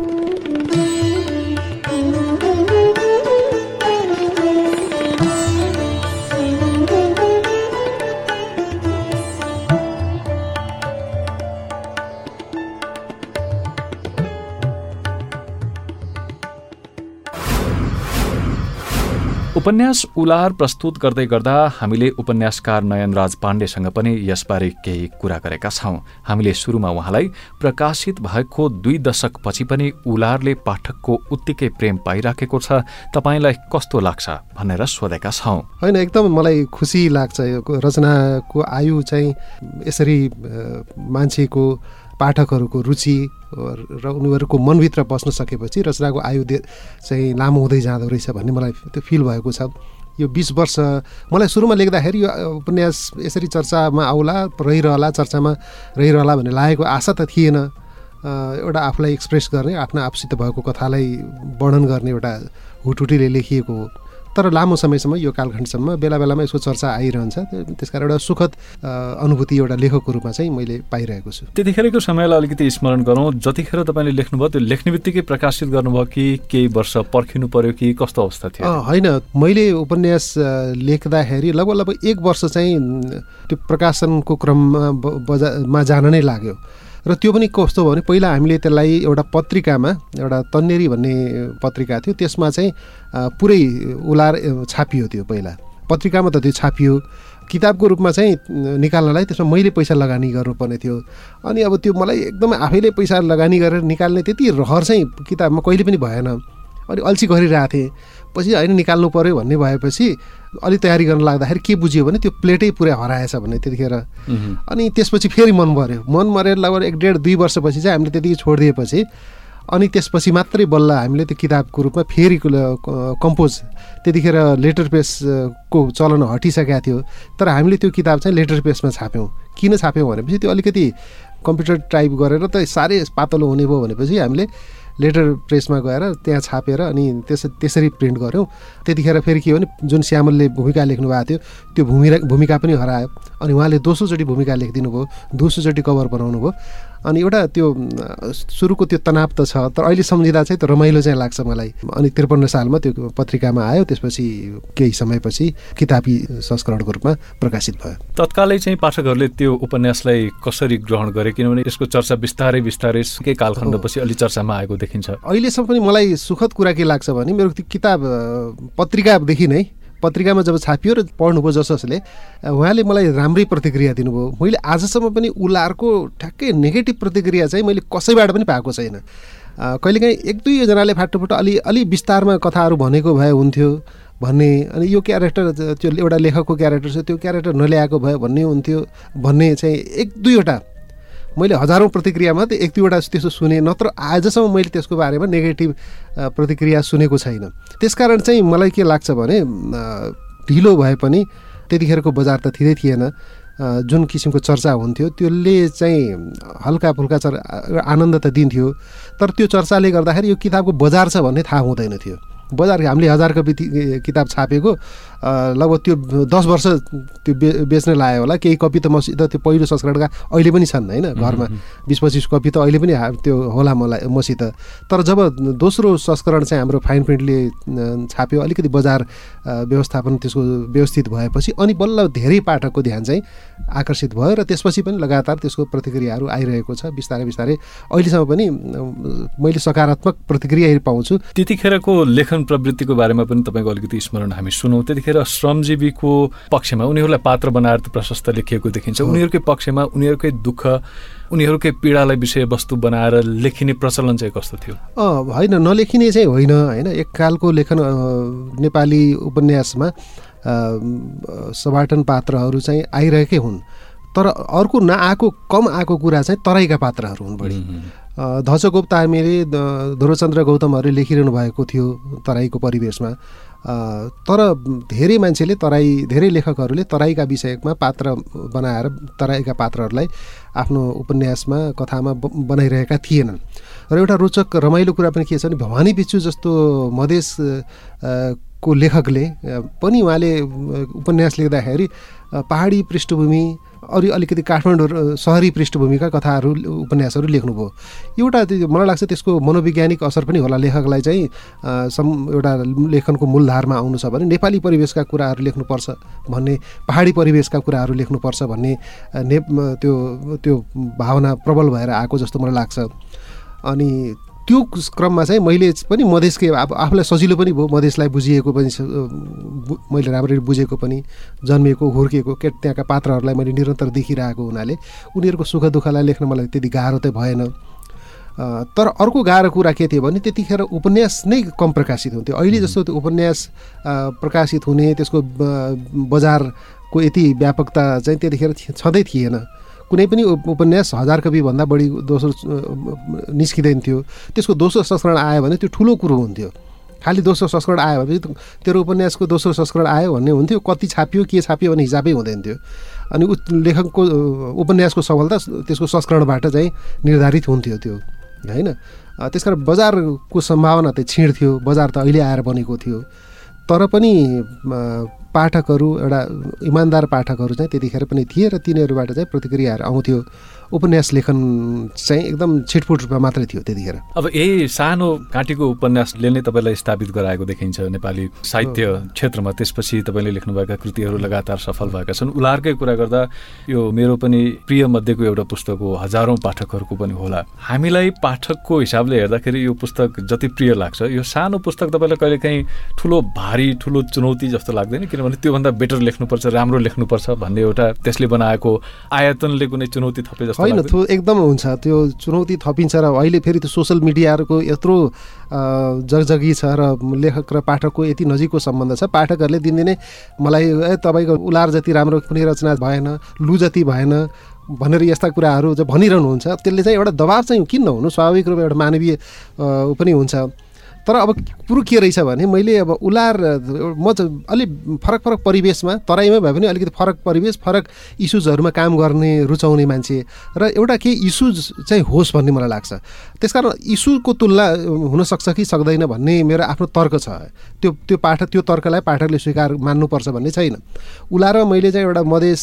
उपन्यास उलार प्रस्तुत गर्दै गर्दा हामीले उपन्यासकार नयनराज पाण्डेसँग पनि यसबारे केही कुरा गरेका छौं। हामीले सुरुमा उहाँलाई प्रकाशित भएको 2 दशकपछि पनि उलारले पाठकको उत्तिकै प्रेम पाइराखेको छ, तपाईलाई कस्तो लाग्छ भनेर सोधेका छौं। हैन, एकदम मलाई खुसी लाग्छ। रचनाको आयु चाहिँ यसरी मान्छेको पाठकहरूको रुचि र उनीहरूको मनभित्र बस्न सकेपछि रचनाको आयु चाहिँ लामो हुँदै जाँदो रहेछ भन्ने मलाई त्यो फिल भएको छ। यो 20 वर्ष मलाई सुरुमा लेख्दाखेरि यो उपन्यास यसरी चर्चामा आउला, रहिरहला, चर्चामा रहिरहला भन्ने लागेको आशा त थिएन। एउटा आफूलाई एक्सप्रेस गर्ने, आफ्ना आफूसित भएको कथालाई वर्णन गर्ने एउटा हुटहुटीले लेखिएको हो। तर लामो समयसम्म यो कालखण्डसम्म बेला बेलामा यसको चर्चा आइरहन्छ। त्यसकारण एउटा सुखद अनुभूति एउटा लेखकको रूपमा चाहिँ मैले पाइरहेको छु। त्यतिखेरको समयलाई अलिकति स्मरण गरौँ। जतिखेर तपाईँले लेख्नुभयो त्यो लेख्ने बित्तिकै प्रकाशित गर्नुभयो कि केही वर्ष पर्खिनु पर्यो कि कस्तो अवस्था थियो? होइन, मैले उपन्यास लेख्दाखेरि लगभग 1 वर्ष चाहिँ त्यो प्रकाशनको क्रममा जान नै लाग्यो। र त्यो पनि कस्तो भयो भने पहिला हामीले त्यसलाई एउटा पत्रिकामा, एउटा तन्नेरी भन्ने पत्रिका थियो, त्यसमा चाहिँ पुरै उलार छापियो। त्यो पहिला पत्रिकामा त त्यो छापियो, किताबको रूपमा चाहिँ निकाल्नलाई त्यसमा मैले पैसा लगानी गर्नुपर्ने थियो। अनि अब त्यो मलाई एकदम आफैले पैसा लगानी गरेर निकाल्ने त्यति रहर चाहिँ किताबमा कहिले पनि भएन। अनि अल्छी गरिरहेको थिएँ। पछि होइन निकाल्नु पर्यो भन्ने भएपछि अलि तयारी गर्न लाग्दाखेरि के बुझ्यो भने त्यो प्लेटै पुरै हराएछ भन्ने त्यतिखेर। अनि त्यसपछि फेरि मन मर्यो। मन मरेर लगभग 1.5-2 वर्षपछि चाहिँ हामीले त्यतिकै छोडिदिएपछि अनि त्यसपछि मात्रै बल्ल हामीले त्यो किताबको रूपमा फेरि कम्पोज, त्यतिखेर लेटर पेजको चलन हटिसकेको थियो। तर हामीले त्यो किताब चाहिँ लेटर पेजमा छाप्यौँ। किन छाप्यौँ भनेपछि त्यो अलिकति कम्प्युटर टाइप गरेर त साह्रै पातलो हुने भयो भनेपछि हामीले लेटर प्रेसमा गएर त्यहाँ छापेर अनि त्यसरी प्रिन्ट गऱ्यौँ। त्यतिखेर फेरि के हो भने जुन श्यामलले भूमिका लेख्नु भएको थियो त्यो भूमिका पनि हरायो। अनि उहाँले दोस्रोचोटि भूमिका लेखिदिनु भयो, दोस्रोचोटि कभर बनाउनु भयो। अनि एउटा त्यो सुरुको त्यो तनाव त छ, तर अहिले सम्झिँदा चाहिँ त्यो रमाइलो चाहिँ लाग्छ मलाई। अनि 53 सालमा त्यो पत्रिकामा आयो, त्यसपछि केही समयपछि किताबी संस्करणको रूपमा प्रकाशित भयो। तत्कालै चाहिँ पाठकहरूले त्यो उपन्यासलाई कसरी ग्रहण गरे? किनभने यसको चर्चा बिस्तारै बिस्तारै केही कालखण्डपछि अलि चर्चामा आएको देखिन्छ। अहिलेसम्म पनि मलाई सुखद कुरा के लाग्छ भने मेरो त्यो किताब पत्रिकादेखि नै, पत्रिकामा जब छापियो र पढ्नुभयो जसले उहाँले मलाई राम्रै प्रतिक्रिया दिनुभयो। मैले आजसम्म पनि उलारको ठ्याक्कै नेगेटिभ प्रतिक्रिया चाहिँ मैले कसैबाट पनि पाएको छैन। कहिलेकाहीँ 1-2 जनाले फाटोफुटो अलि विस्तारमा कथाहरू भनेको भए हुन्थ्यो भन्ने, अनि यो क्यारेक्टर त्यो एउटा लेखकको क्यारेक्टर छ, त्यो क्यारेक्टर नल्याएको भए भन्ने हुन्थ्यो भन्ने चाहिँ 1-2वटा, मैले हजारौँ प्रतिक्रियामा त 1-2वटा त्यसो सुने, नत्र आजसम्म मैले त्यसको बारेमा नेगेटिभ प्रतिक्रिया सुनेको छैन। त्यसकारण चाहिँ मलाई के लाग्छ भने ढिलो भए पनि त्यतिखेरको बजार त थिँदै थिएन। जुन किसिमको चर्चा हुन्थ्यो त्यसले चाहिँ हल्का फुल्का आनन्द त दिन्थ्यो, तर त्यो चर्चाले गर्दाखेरि यो किताबको बजार छ भन्ने थाहा हुँदैन थियो। बजार हामीले 1000 कपी किताब छापेको लगभग त्यो 10 वर्ष त्यो बेच्न लाग्यो होला। केही कपी त मसित त्यो पहिलो संस्करणका अहिले पनि छन् होइन, घरमा 20-25 कपी त अहिले पनि त्यो होला मलाई मसित। तर जब दोस्रो संस्करण चाहिँ हाम्रो फाइन प्रिन्टले छाप्यो, अलिकति बजार व्यवस्थापन त्यसको व्यवस्थित भएपछि अनि बल्ल धेरै पाठकको ध्यान चाहिँ आकर्षित भयो र त्यसपछि पनि लगातार त्यसको प्रतिक्रियाहरू आइरहेको छ। बिस्तारै बिस्तारै अहिलेसम्म पनि मैले सकारात्मक प्रतिक्रिया पाउँछु। त्यतिखेरको लेखन प्रवृत्तिको बारेमा पनि तपाईँको अलिकति स्मरण हामी सुनौँ। त्यतिखेर श्रमजीवीको पक्षमा उनीहरूलाई पात्र बनाएर त प्रशस्त लेखिएको देखिन्छ, उनीहरूकै पक्षमा उनीहरूकै दुःख उनीहरूकै पीडालाई विषयवस्तु बनाएर लेखिने प्रचलन चाहिँ कस्तो थियो? होइन, नलेखिने चाहिँ होइन होइन। एककालको लेखन नेपाली उपन्यासमा सबाटन पात्रहरू चाहिँ आइरहेकै हुन्, तर अर्को नआएको कम आएको कुरा चाहिँ तराईका पात्रहरू हुन् बढी। धचगोप तामेले ध्रुवचन्द्र गौतमहरूले लेखिरहनु भएको थियो तराईको परिवेशमा, तर धेरै मान्छेले धेरै लेखकहरूले तराईका विषयमा पात्र बनाएर तराईका पात्रहरूलाई आफ्नो उपन्यासमा कथामा बनाइरहेका थिएनन्। र एउटा रोचक रमाइलो कुरा पनि के छ भने भवानी बिच्चु जस्तो मधेस को लेखकले पनि उहाँले उपन्यास लेख्दाखेरि पहाडी पृष्ठभूमि अलिकति काठमाडौँ सहरी पृष्ठभूमिका कथाहरू उपन्यासहरू लेख्नुभयो। एउटा मलाई लाग्छ त्यसको मनोवैज्ञानिक असर पनि होला। लेखकलाई चाहिँ एउटा लेखनको मूलधारमा आउनु छ भने नेपाली परिवेशका कुराहरू लेख्नुपर्छ भन्ने, पहाडी परिवेशका कुराहरू लेख्नुपर्छ भन्ने त्यो भावना प्रबल भएर आएको जस्तो मलाई लाग्छ। अनि त्यो क्रममा चाहिँ मैले पनि मधेसकै आफूलाई सजिलो पनि भयो, मधेसलाई बुझिएको पनि मैले राम्ररी बुझेको पनि, जन्मिएको हुर्किएको त्यहाँका पात्रहरूलाई मैले निरन्तर देखिरहेको हुनाले उनीहरूको सुख दुःखलाई लेख्न मलाई त्यति गाह्रो त भएन। तर अर्को गाह्रो कुरा के थियो भने त्यतिखेर उपन्यास नै कम प्रकाशित हुन्थ्यो। अहिले जस्तो त्यो उपन्यास प्रकाशित हुने त्यसको बजारको यति व्यापकता चाहिँ त्यतिखेर छँदै थिएन। कुनै पनि उपन्यास 1000 कपी भन्दा बढी दोस्रो निस्किँदैन थियो। त्यसको दोस्रो संस्करण आयो भने त्यो ठुलो कुरो हुन्थ्यो। खालि दोस्रो संस्करण आयो भने तेरो उपन्यासको दोस्रो संस्करण आयो भन्ने हुन्थ्यो, कति छापियो के छापियो भन्ने हिसाबै हुँदैन थियो। अनि लेखकको उपन्यासको सफलता त्यसको संस्करणबाट चाहिँ निर्धारित हुन्थ्यो त्यो होइन। त्यसकारण बजारको सम्भावना त क्षीण थियो, बजार त अहिले आएर बनेको थियो। तर पनि पाठकहरू एउटा इमान्दार पाठकहरू चाहिँ त्यतिखेर पनि थिए र तिनीहरूबाट चाहिँ प्रतिक्रियाहरू आउँथ्यो। उपन्यास लेखन चाहिँ एकदम छिटफुट रूपमा मात्रै थियो त्यतिखेर। अब यही सानो काँटीको उपन्यासले नै तपाईँलाई स्थापित गराएको देखिन्छ नेपाली साहित्य क्षेत्रमा। त्यसपछि तपाईँले लेख्नुभएका कृतिहरू लगातार सफल भएका छन्। उलारकै कुरा गर्दा यो मेरो पनि प्रिय मध्येको एउटा पुस्तक हो, हजारौँ पाठकहरूको पनि होला। हामीलाई पाठकको हिसाबले हेर्दाखेरि यो पुस्तक जति प्रिय लाग्छ, यो सानो पुस्तक तपाईँलाई कहिलेकाहीँ ठुलो भारी ठुलो चुनौती जस्तो लाग्दैन? किनभने त्योभन्दा बेटर लेख्नुपर्छ, राम्रो लेख्नुपर्छ भन्ने एउटा त्यसले बनाएको आयतनले कुनै चुनौती थपे जस्तो होइन? त्यो एकदम हुन्छ, त्यो चुनौती थपिन्छ। र अहिले फेरि त्यो सोसल मिडियाहरूको यत्रो जगजगी छ र लेखक र पाठकको यति नजिकको सम्बन्ध छ। पाठकहरूले दिनदिनै मलाई तपाईँको उलार जति राम्रो कुनै रचना भएन, लु जति भएन भनेर यस्ता कुराहरू चाहिँ भनिरहनुहुन्छ। त्यसले चाहिँ एउटा दबाब चाहिँ किन नहुनु, स्वाभाविक रूपमा एउटा मानवीय पनि हुन्छ। तर अब कुरो के रहेछ भने मैले अब उलार म अलिक फरक परिवेशमा, तराईमै भए पनि अलिकति फरक परिवेश, फरक इस्युजहरूमा काम गर्ने रुचाउने मान्छे र एउटा केही इस्युज चाहिँ होस् भन्ने मलाई लाग्छ। त्यसकारण इस्युको तुलना हुनसक्छ कि सक्दैन भन्ने मेरो आफ्नो तर्क छ। त्यो तर्कलाई पाठकले स्वीकार मान्नुपर्छ भन्ने छैन। उलारमा मैले चाहिँ एउटा मधेस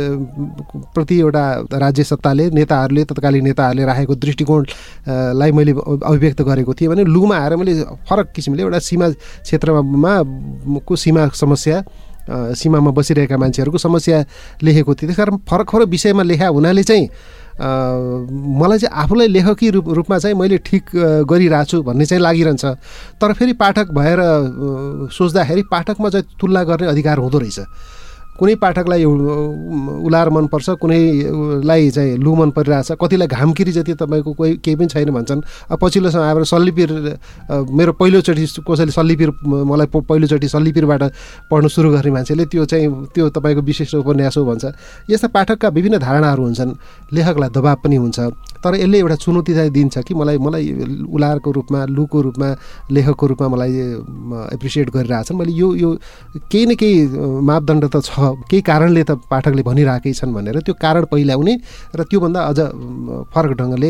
प्रति एउटा राज्य सत्ताले नेताहरूले तत्कालीन नेताहरूले राखेको दृष्टिकोणलाई मैले अभिव्यक्त गरेको थिएँ भने लुमा आएर मैले फरक किसिमले एउटा सीमा क्षेत्रमा को सीमा समस्या, सीमामा बसिरहेका मान्छेहरूको समस्या लेखेको थिएँ। त्यसकारण फरक विषयमा लेखा हुनाले चाहिँ मलाई चाहिँ आफूलाई लेखकी रूपमा चाहिँ मैले ठिक गरिरहेको छु भन्ने चाहिँ लागिरहन्छ। तर फेरि पाठक भएर सोच्दाखेरि पाठकमा चाहिँ तुलना गर्ने अधिकार हुँदो रहेछ। कुनै पाठकलाई उलार मनपर्छ, कुनैलाई चाहिँ लु मन परिरहेछ, कतिलाई घामकिरी जति तपाईँको कोही केही पनि छैन भन्छन्। अब पछिल्लो समय आएर सल्लिपिर मेरो पहिलोचोटि कसैले सल्लिपिर मलाई पहिलोचोटि सल्लिपिरबाट पढ्नु सुरु गर्ने मान्छेले त्यो तपाईँको विशिष्ट उपन्यास हो भन्छ। यस्ता पाठकका विभिन्न धारणाहरू हुन्छन्, लेखकलाई दबाब पनि हुन्छ। तर यसले एउटा चुनौती चाहिँ दिन्छ कि मलाई उलारको रूपमा, लुको रूपमा, लेखकको रूपमा मलाई एप्रिसिएट गरिरहेछन्। मैले यो केही न केही मापदण्ड त छ, केही कारणले त पाठकले भनिरहेकै छन् भनेर त्यो कारण पहिल्याउने र त्योभन्दा अझ फरक ढङ्गले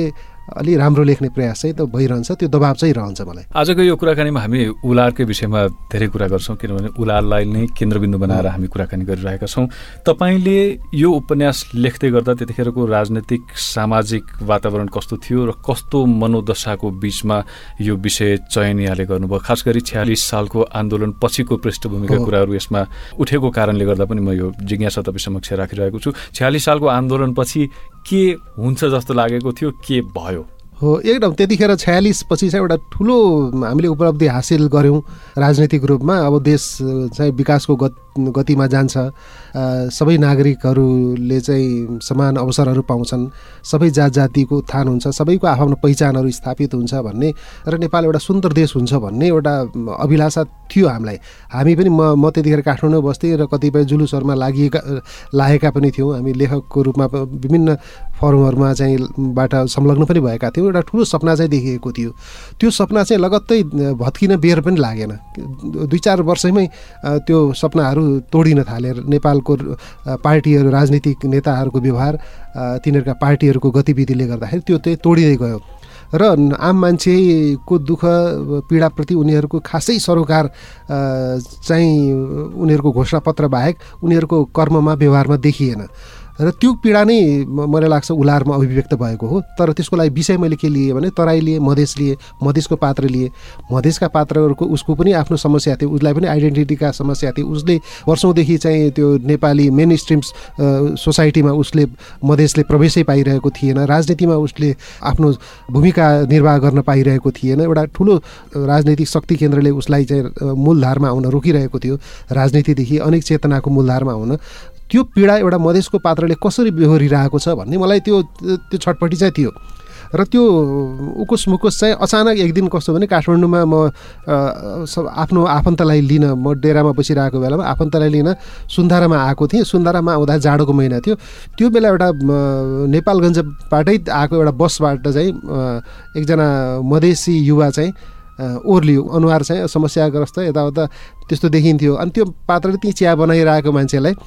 अलि राम्रो लेख्ने प्रयास चाहिँ त भइरहन्छ, त्यो दबाब चाहिँ रहन्छ मलाई। आजको यो कुराकानीमा हामी उलारकै विषयमा धेरै कुरा गर्छौँ, किनभने उलारलाई नै केन्द्रबिन्दु बनाएर हामी कुराकानी गरिरहेका छौँ। तपाईँले यो उपन्यास लेख्दै गर्दा त्यतिखेरको राजनीतिक सामाजिक वातावरण कस्तो थियो र कस्तो मनोदशाको बीचमा यो विषय चयन यहाँले गर्नुभयो? खास गरी 46 सालको आन्दोलन पछिको पृष्ठभूमिका कुराहरू यसमा उठेको कारणले गर्दा पनि म यो जिज्ञासा तपाईँ समक्ष राखिरहेको छु। 46 सालको आन्दोलनपछि के हुन्छ जस्तो लागेको थियो, के भयो? हो, एकदम त्यतिखेर 46 पछि चाहिँ एउटा ठुलो हामीले उपलब्धि हासिल गऱ्यौँ राजनीतिक रूपमा। अब देश चाहिँ विकासको गतिमा जान्छ, सबै नागरिकहरूले चाहिँ समान अवसरहरू पाउँछन्, सबै जात जातिको उत्थान हुन्छ, सबैको आफ्नो पहिचानहरू स्थापित हुन्छ भन्ने र नेपाल एउटा सुन्दर देश हुन्छ भन्ने एउटा अभिलाषा थियो हामीलाई। हामी पनि म त्यतिखेर काठमाडौँ बस्थेँ र कतिपय जुलुसहरूमा लागेका पनि थियौँ। हामी लेखकको रूपमा विभिन्न फर्महरूमा चाहिँ बाट संलग्न पनि भएका थियौँ। एउटा ठुलो सपना चाहिँ देखिएको थियो। त्यो सपना चाहिँ लगत्तै भत्किन बेर पनि लागेन, 2-4 वर्षमै त्यो सपनाहरू तोडिन थाले। नेपालको पार्टीहरू, राजनीतिक नेताहरूको व्यवहार, तिनीहरूका पार्टीहरूको गतिविधिले गर्दाखेरि त्यो चाहिँ तोडिँदै गयो र आम मान्छेको दुःख पीडाप्रति उनीहरूको खासै सरोकार चाहिँ उनीहरूको घोषणापत्र बाहेक उनीहरूको कर्ममा, व्यवहारमा देखिएन र त्यो पीडा नै मलाई लाग्छ उलारमा अभिव्यक्त भएको हो। तर त्यसको लागि विषय मैले के लिएँ भने तराई लिएँ, मधेस लिएँ, मधेसको पात्र लिएँ। मधेसका पात्रहरूको उसको पनि आफ्नो समस्या थियो, उसलाई पनि आइडेन्टिटीका समस्या थियो। उसले वर्षौँदेखि चाहिँ त्यो नेपाली मेन स्ट्रिम सोसाइटीमा उसले मधेसले प्रवेशै पाइरहेको थिएन, राजनीतिमा उसले आफ्नो भूमिका निर्वाह गर्न पाइरहेको थिएन। एउटा ठुलो राजनैतिक शक्ति केन्द्रले उसलाई चाहिँ मूलधारमा आउन रोकिरहेको थियो, राजनीतिदेखि अनेक चेतनाको मूलधारमा आउन। त्यो पीडा एउटा मधेसको पात्रले कसरी बेहोरिरहेको छ भन्ने मलाई त्यो छटपटी चाहिँ थियो। र त्यो उकुस मुकुस चाहिँ अचानक एक दिन कस्तो भने काठमाडौँमा म आफ्नो आफन्तलाई लिन, म डेरामा बसिरहेको बेलामा आफन्तलाई लिन सुन्धारामा आएको थिएँ। सुन्धारामा आउँदा जाडोको महिना थियो। त्यो बेला एउटा नेपालगञ्जबाटै आएको एउटा बसबाट चाहिँ एकजना मधेसी युवा चाहिँ ओर्लियो, अनुहार चाहिँ समस्याग्रस्त यताउता त्यस्तो देखिन्थ्यो। अनि त्यो पात्रले ती चिया बनाइरहेको मान्छेलाई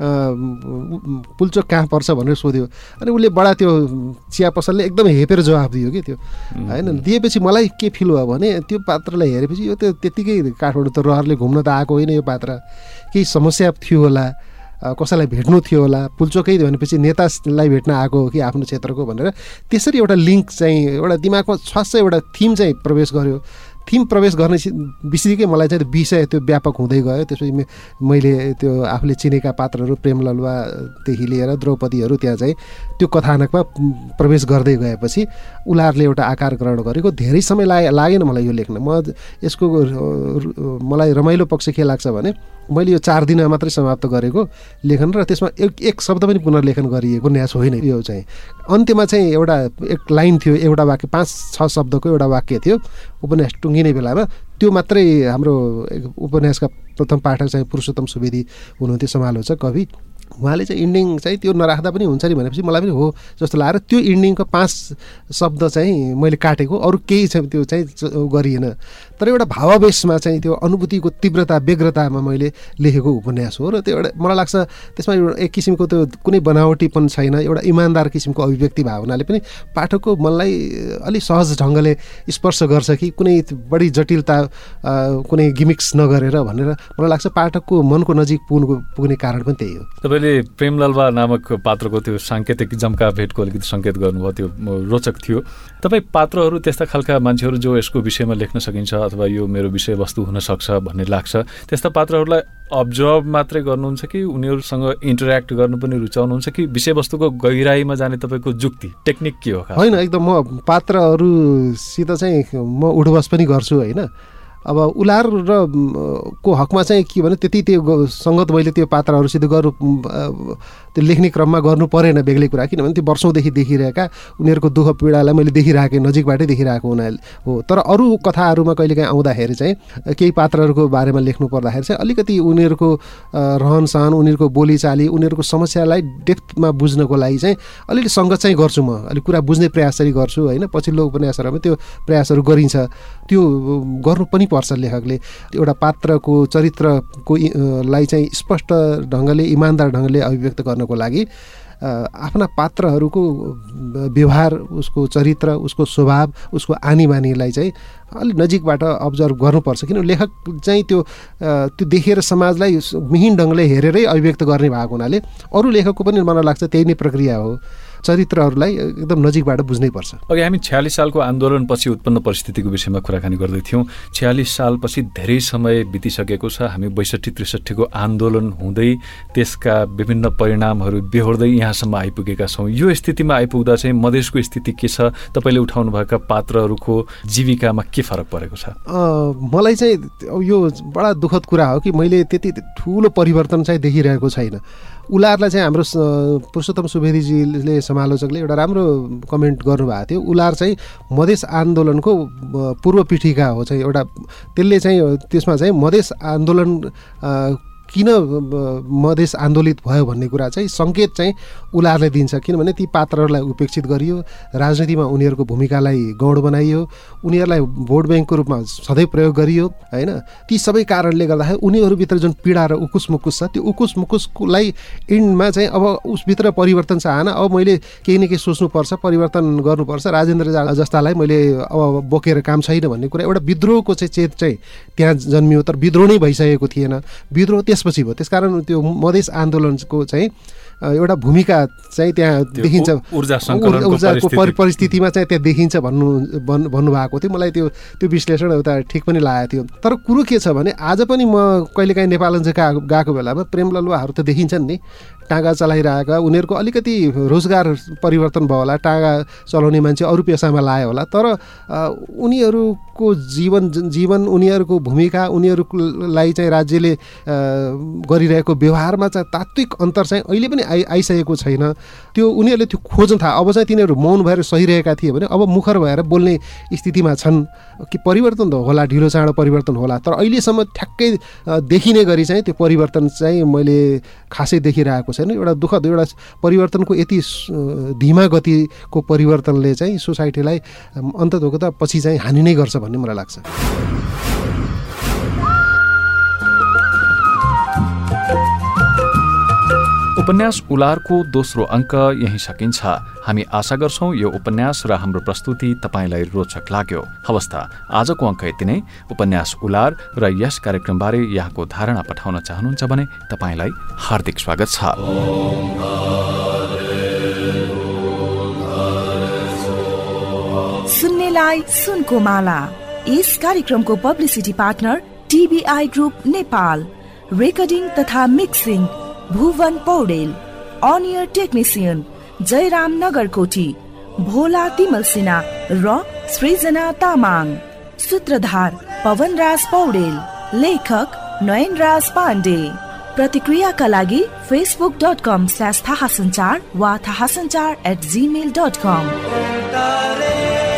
पुल्चोक कहाँ पर्छ भनेर सोध्यो। अनि उसले बडा त्यो चिया पसलले एकदम हेपेर जवाफ दियो कि त्यो होइन। दिएपछि मलाई के फिल भयो भने त्यो पात्रलाई हेरेपछि यो त त्यत्तिकै काठमाडौँ त रहरले घुम्न त आएको होइन, यो पात्र केही समस्या थियो होला, कसैलाई भेट्नु थियो होला, पुल्चोकै भनेपछि नेतालाई भेट्न आएको हो कि आफ्नो क्षेत्रको भनेर त्यसरी एउटा लिङ्क चाहिँ एउटा दिमागमा स्वास्थ्य एउटा थिम चाहिँ प्रवेश गर्यो। थिम प्रवेश गर्ने बित्तिकै मलाई चाहिँ विषय त्यो व्यापक हुँदै गयो। त्यसपछि मैले त्यो आफूले चिनेका पात्रहरू प्रेमललवादेखि लिएर द्रौपदीहरू त्यहाँ चाहिँ त्यो कथानकमा प्रवेश गर्दै गएपछि उलारले एउटा आकार ग्रहण गरेको धेरै समय लागेन मलाई यो लेख्न। यसको मलाई रमाइलो पक्ष के लाग्छ भने मैले यो 4 दिनमा मात्रै समाप्त गरेको लेखन र त्यसमा एक शब्द पनि पुनर्लेखन गरिएको उपन्यास होइन। यो चाहिँ अन्त्यमा चाहिँ एउटा एक लाइन थियो, एउटा वाक्य, 5-6 शब्दको एउटा वाक्य थियो उपन्यास टुङ्गिने बेलामा। त्यो मात्रै हाम्रो उपन्यासका प्रथम पाठक चाहिँ पुरुषोत्तम सुवेदी हुनुहुन्थ्यो, समालोचक कवि। उहाँले चाहिँ इन्डिङ चाहिँ त्यो नराख्दा पनि हुन्छ नि भनेपछि मलाई पनि हो जस्तो लागेर त्यो इन्डिङको 5 शब्द चाहिँ मैले काटेको, अरू केही चाहिँ त्यो चाहिँ गरिएन। तर एउटा भावावेशमा चाहिँ त्यो अनुभूतिको तीव्रता, व्यग्रतामा मैले लेखेको उपन्यास हो। र त्यो एउटा मलाई लाग्छ त्यसमा एक किसिमको त्यो कुनै बनावटीपन छैन, एउटा इमान्दार किसिमको अभिव्यक्ति भावनाले पनि पाठकको मनलाई अलिक सहज ढङ्गले स्पर्श गर्छ कि कुनै बढी जटिलता, कुनै गिमिक्स नगरेर भनेर मलाई लाग्छ पाठकको मनको नजिक पुग्ने कारण पनि त्यही हो। तपाईँले प्रेमललवा नामक पात्रको त्यो साङ्केतिक जम्का भेटको अलिकति सङ्केत गर्नुभयो, त्यो रोचक थियो। तपाईँ पात्रहरू त्यस्ता खालका मान्छेहरू जो यसको विषयमा लेख्न सकिन्छ अथवा यो मेरो विषयवस्तु हुनसक्छ भन्ने लाग्छ, त्यस्ता पात्रहरूलाई अब्जर्भ मात्रै गर्नुहुन्छ कि उनीहरूसँग इन्टरेक्ट गर्नु पनि रुचाउनुहुन्छ कि विषयवस्तुको गहिराईमा जाने तपाईँको जुक्ति, टेक्निक के हो? होइन, एकदम म पात्रहरूसित चाहिँ म उठबस पनि गर्छु होइन। अब उलार र को हकमा चाहिँ के भने त्यति त्यो सङ्गत मैले त्यो पात्रहरूसित त्यो लेख्ने क्रममा गर्नु परेन बेग्लै कुरा, किनभने त्यो वर्षौँदेखि देखिरहेका उनीहरूको दुःख पीडालाई मैले देखिरहेको, नजिकबाटै देखिरहेको हुनाले हो। तर अरू कथाहरूमा कहिलेकाहीँ आउँदाखेरि चाहिँ केही पात्रहरूको बारेमा लेख्नु पर्दाखेरि चाहिँ अलिकति उनीहरूको रहनसहन, उनीहरूको बोलीचाली, उनीहरूको समस्यालाई डेप्थमा बुझ्नको लागि चाहिँ अलिअलि सङ्गत चाहिँ गर्छु। म अलिक कुरा बुझ्ने प्रयास चाहिँ गर्छु होइन। पछिल्लो उपन्यासहरूमा त्यो प्रयासहरू गरिन्छ, त्यो गर्नु पनि पर्छ लेखकले। एउटा पात्रको चरित्रको लाई चाहिँ स्पष्ट ढङ्गले, इमान्दार ढङ्गले अभिव्यक्त गर्नको लागि आफ्ना पात्रहरूको व्यवहार, उसको चरित्र, उसको स्वभाव, उसको आनी बानीलाई चाहिँ अलिक नजिकबाट अब्जर्भ गर्नुपर्छ। किन लेखक चाहिँ त्यो देखेर समाजलाई मिहिन ढङ्गले हेरेरै अभिव्यक्त गर्ने भएको हुनाले अरू लेखकको पनि मलाई लाग्छ त्यही नै प्रक्रिया हो, चरित्रहरूलाई एकदम नजिकबाट बुझ्नै पर्छ। अघि हामी 46 सालको आन्दोलनपछि उत्पन्न परिस्थितिको विषयमा कुराकानी गर्दै थियौँ। 46 सालपछि धेरै समय बितिसकेको छ। हामी 62-63 को आन्दोलन हुँदै त्यसका विभिन्न परिणामहरू बेहोर्दै यहाँसम्म आइपुगेका छौँ। यो स्थितिमा आइपुग्दा चाहिँ मधेसको स्थिति के छ? तपाईँले उठाउनुभएका पात्रहरूको जीविकामा के फरक परेको छ? मलाई चाहिँ यो बडा दुःखद कुरा हो कि मैले त्यति ठुलो परिवर्तन चाहिँ देखिरहेको छैन। उलारलाई चाहिँ हाम्रो पुरुषोत्तम सुवेदीजीले समालोचकले एउटा राम्रो कमेन्ट गर्नुभएको थियो। उलार चाहिँ मधेस आन्दोलनको पूर्व पीठिका हो चाहिँ एउटा, त्यसले चाहिँ त्यसमा चाहिँ मधेस आन्दोलन किन मधेस आन्दोलित भयो भन्ने कुरा चाहिँ सङ्केत चाहिँ उलारले दिन्छ। किनभने ती पात्रहरूलाई उपेक्षित गरियो, राजनीतिमा उनीहरूको भूमिकालाई गौण बनाइयो, उनीहरूलाई भोट ब्याङ्कको रूपमा सधैँ प्रयोग गरियो होइन। ती सबै कारणले गर्दाखेरि उनीहरूभित्र जुन पीडा र उकुस मुकुस छ, त्यो उकुस मुकुसलाई इन्डमा चाहिँ अब उसभित्र परिवर्तन चाहन, अब मैले केही न केही सोच्नुपर्छ, परिवर्तन गर्नुपर्छ, राजेन्द्र जस्तालाई मैले अब बोकेर काम छैन भन्ने कुरा, एउटा विद्रोहको चाहिँ चेत चाहिँ त्यहाँ जन्मियो। तर विद्रोह नै भइसकेको थिएन, विद्रोह त्यसपछि भयो। त्यसकारण त्यो मधेस आन्दोलनको चाहिँ एउटा भूमिका चाहिँ त्यहाँ देखिन्छ, ऊर्जाको परिस्थितिमा चाहिँ त्यहाँ देखिन्छ भन्नुभएको थियो। मलाई त्यो विश्लेषण एउटा ठिक पनि लागेको थियो। तर कुरो के छ भने आज पनि म कहिलेकाहीँ नेपाल गएको बेलामा प्रेमललुवाहरू त देखिन्छन् नि, टाँगा चलाइरहेका, उनीहरूको अलिकति रोजगार परिवर्तन भयो होला, टाँगा चलाउने मान्छे अरू पेसामा लायो होला, तर उनीहरूको जीवन उनीहरूको भूमिका, उनीहरूलाई चाहिँ राज्यले गरिरहेको व्यवहारमा चाहिँ तात्विक अन्तर चाहिँ अहिले पनि आइसकेको छैन। त्यो उनीहरूले त्यो खोज्न थाहा। अब चाहिँ तिनीहरू मौन भएर सहिरहेका थिए भने अब मुखर भएर बोल्ने स्थितिमा छन् कि परिवर्तन त होला, ढिलो चाँडो परिवर्तन होला, तर अहिलेसम्म ठ्याक्कै देखिने गरी चाहिँ त्यो परिवर्तन चाहिँ मैले खासै देखिरहेको छैन। एउटा दुःखद, एउटा परिवर्तनको यति धीमा गतिको परिवर्तनले चाहिँ सोसाइटीलाई अन्ततोको त पछि चाहिँ हानि नै गर्छ भन्ने मलाई लाग्छ। उपन्यास उलारको दोस्रो अङ्क यही सकिन्छ। हामी आशा गर्छौँ यो उपन्यास र हाम्रो प्रस्तुति तपाईँलाई रोचक लाग्यो। हवस् त, आजको अङ्क यति नै। उपन्यास उलार र यस कार्यक्रमबारे यहाँको धारणा पठाउन चाहनुहुन्छ भने तपाईँलाई हार्दिक स्वागत छ। सुन्नेलाई सुनको माला। यस कार्यक्रमको publicity partner TBI group Nepal, recording तथा मिक्सिङ भुवन पौडेल, अनियर टेक्निसियन जयराम नगरकोटी, भोला तिमल सिन्हा र सृजना तामाङ, सूत्रधार पवनराज पौडेल, लेखक नयनराज पाण्डे। प्रतिक्रियाका लागि facebook.com/थाहासञ्चार वा थाहासञ्चार@gmail.com।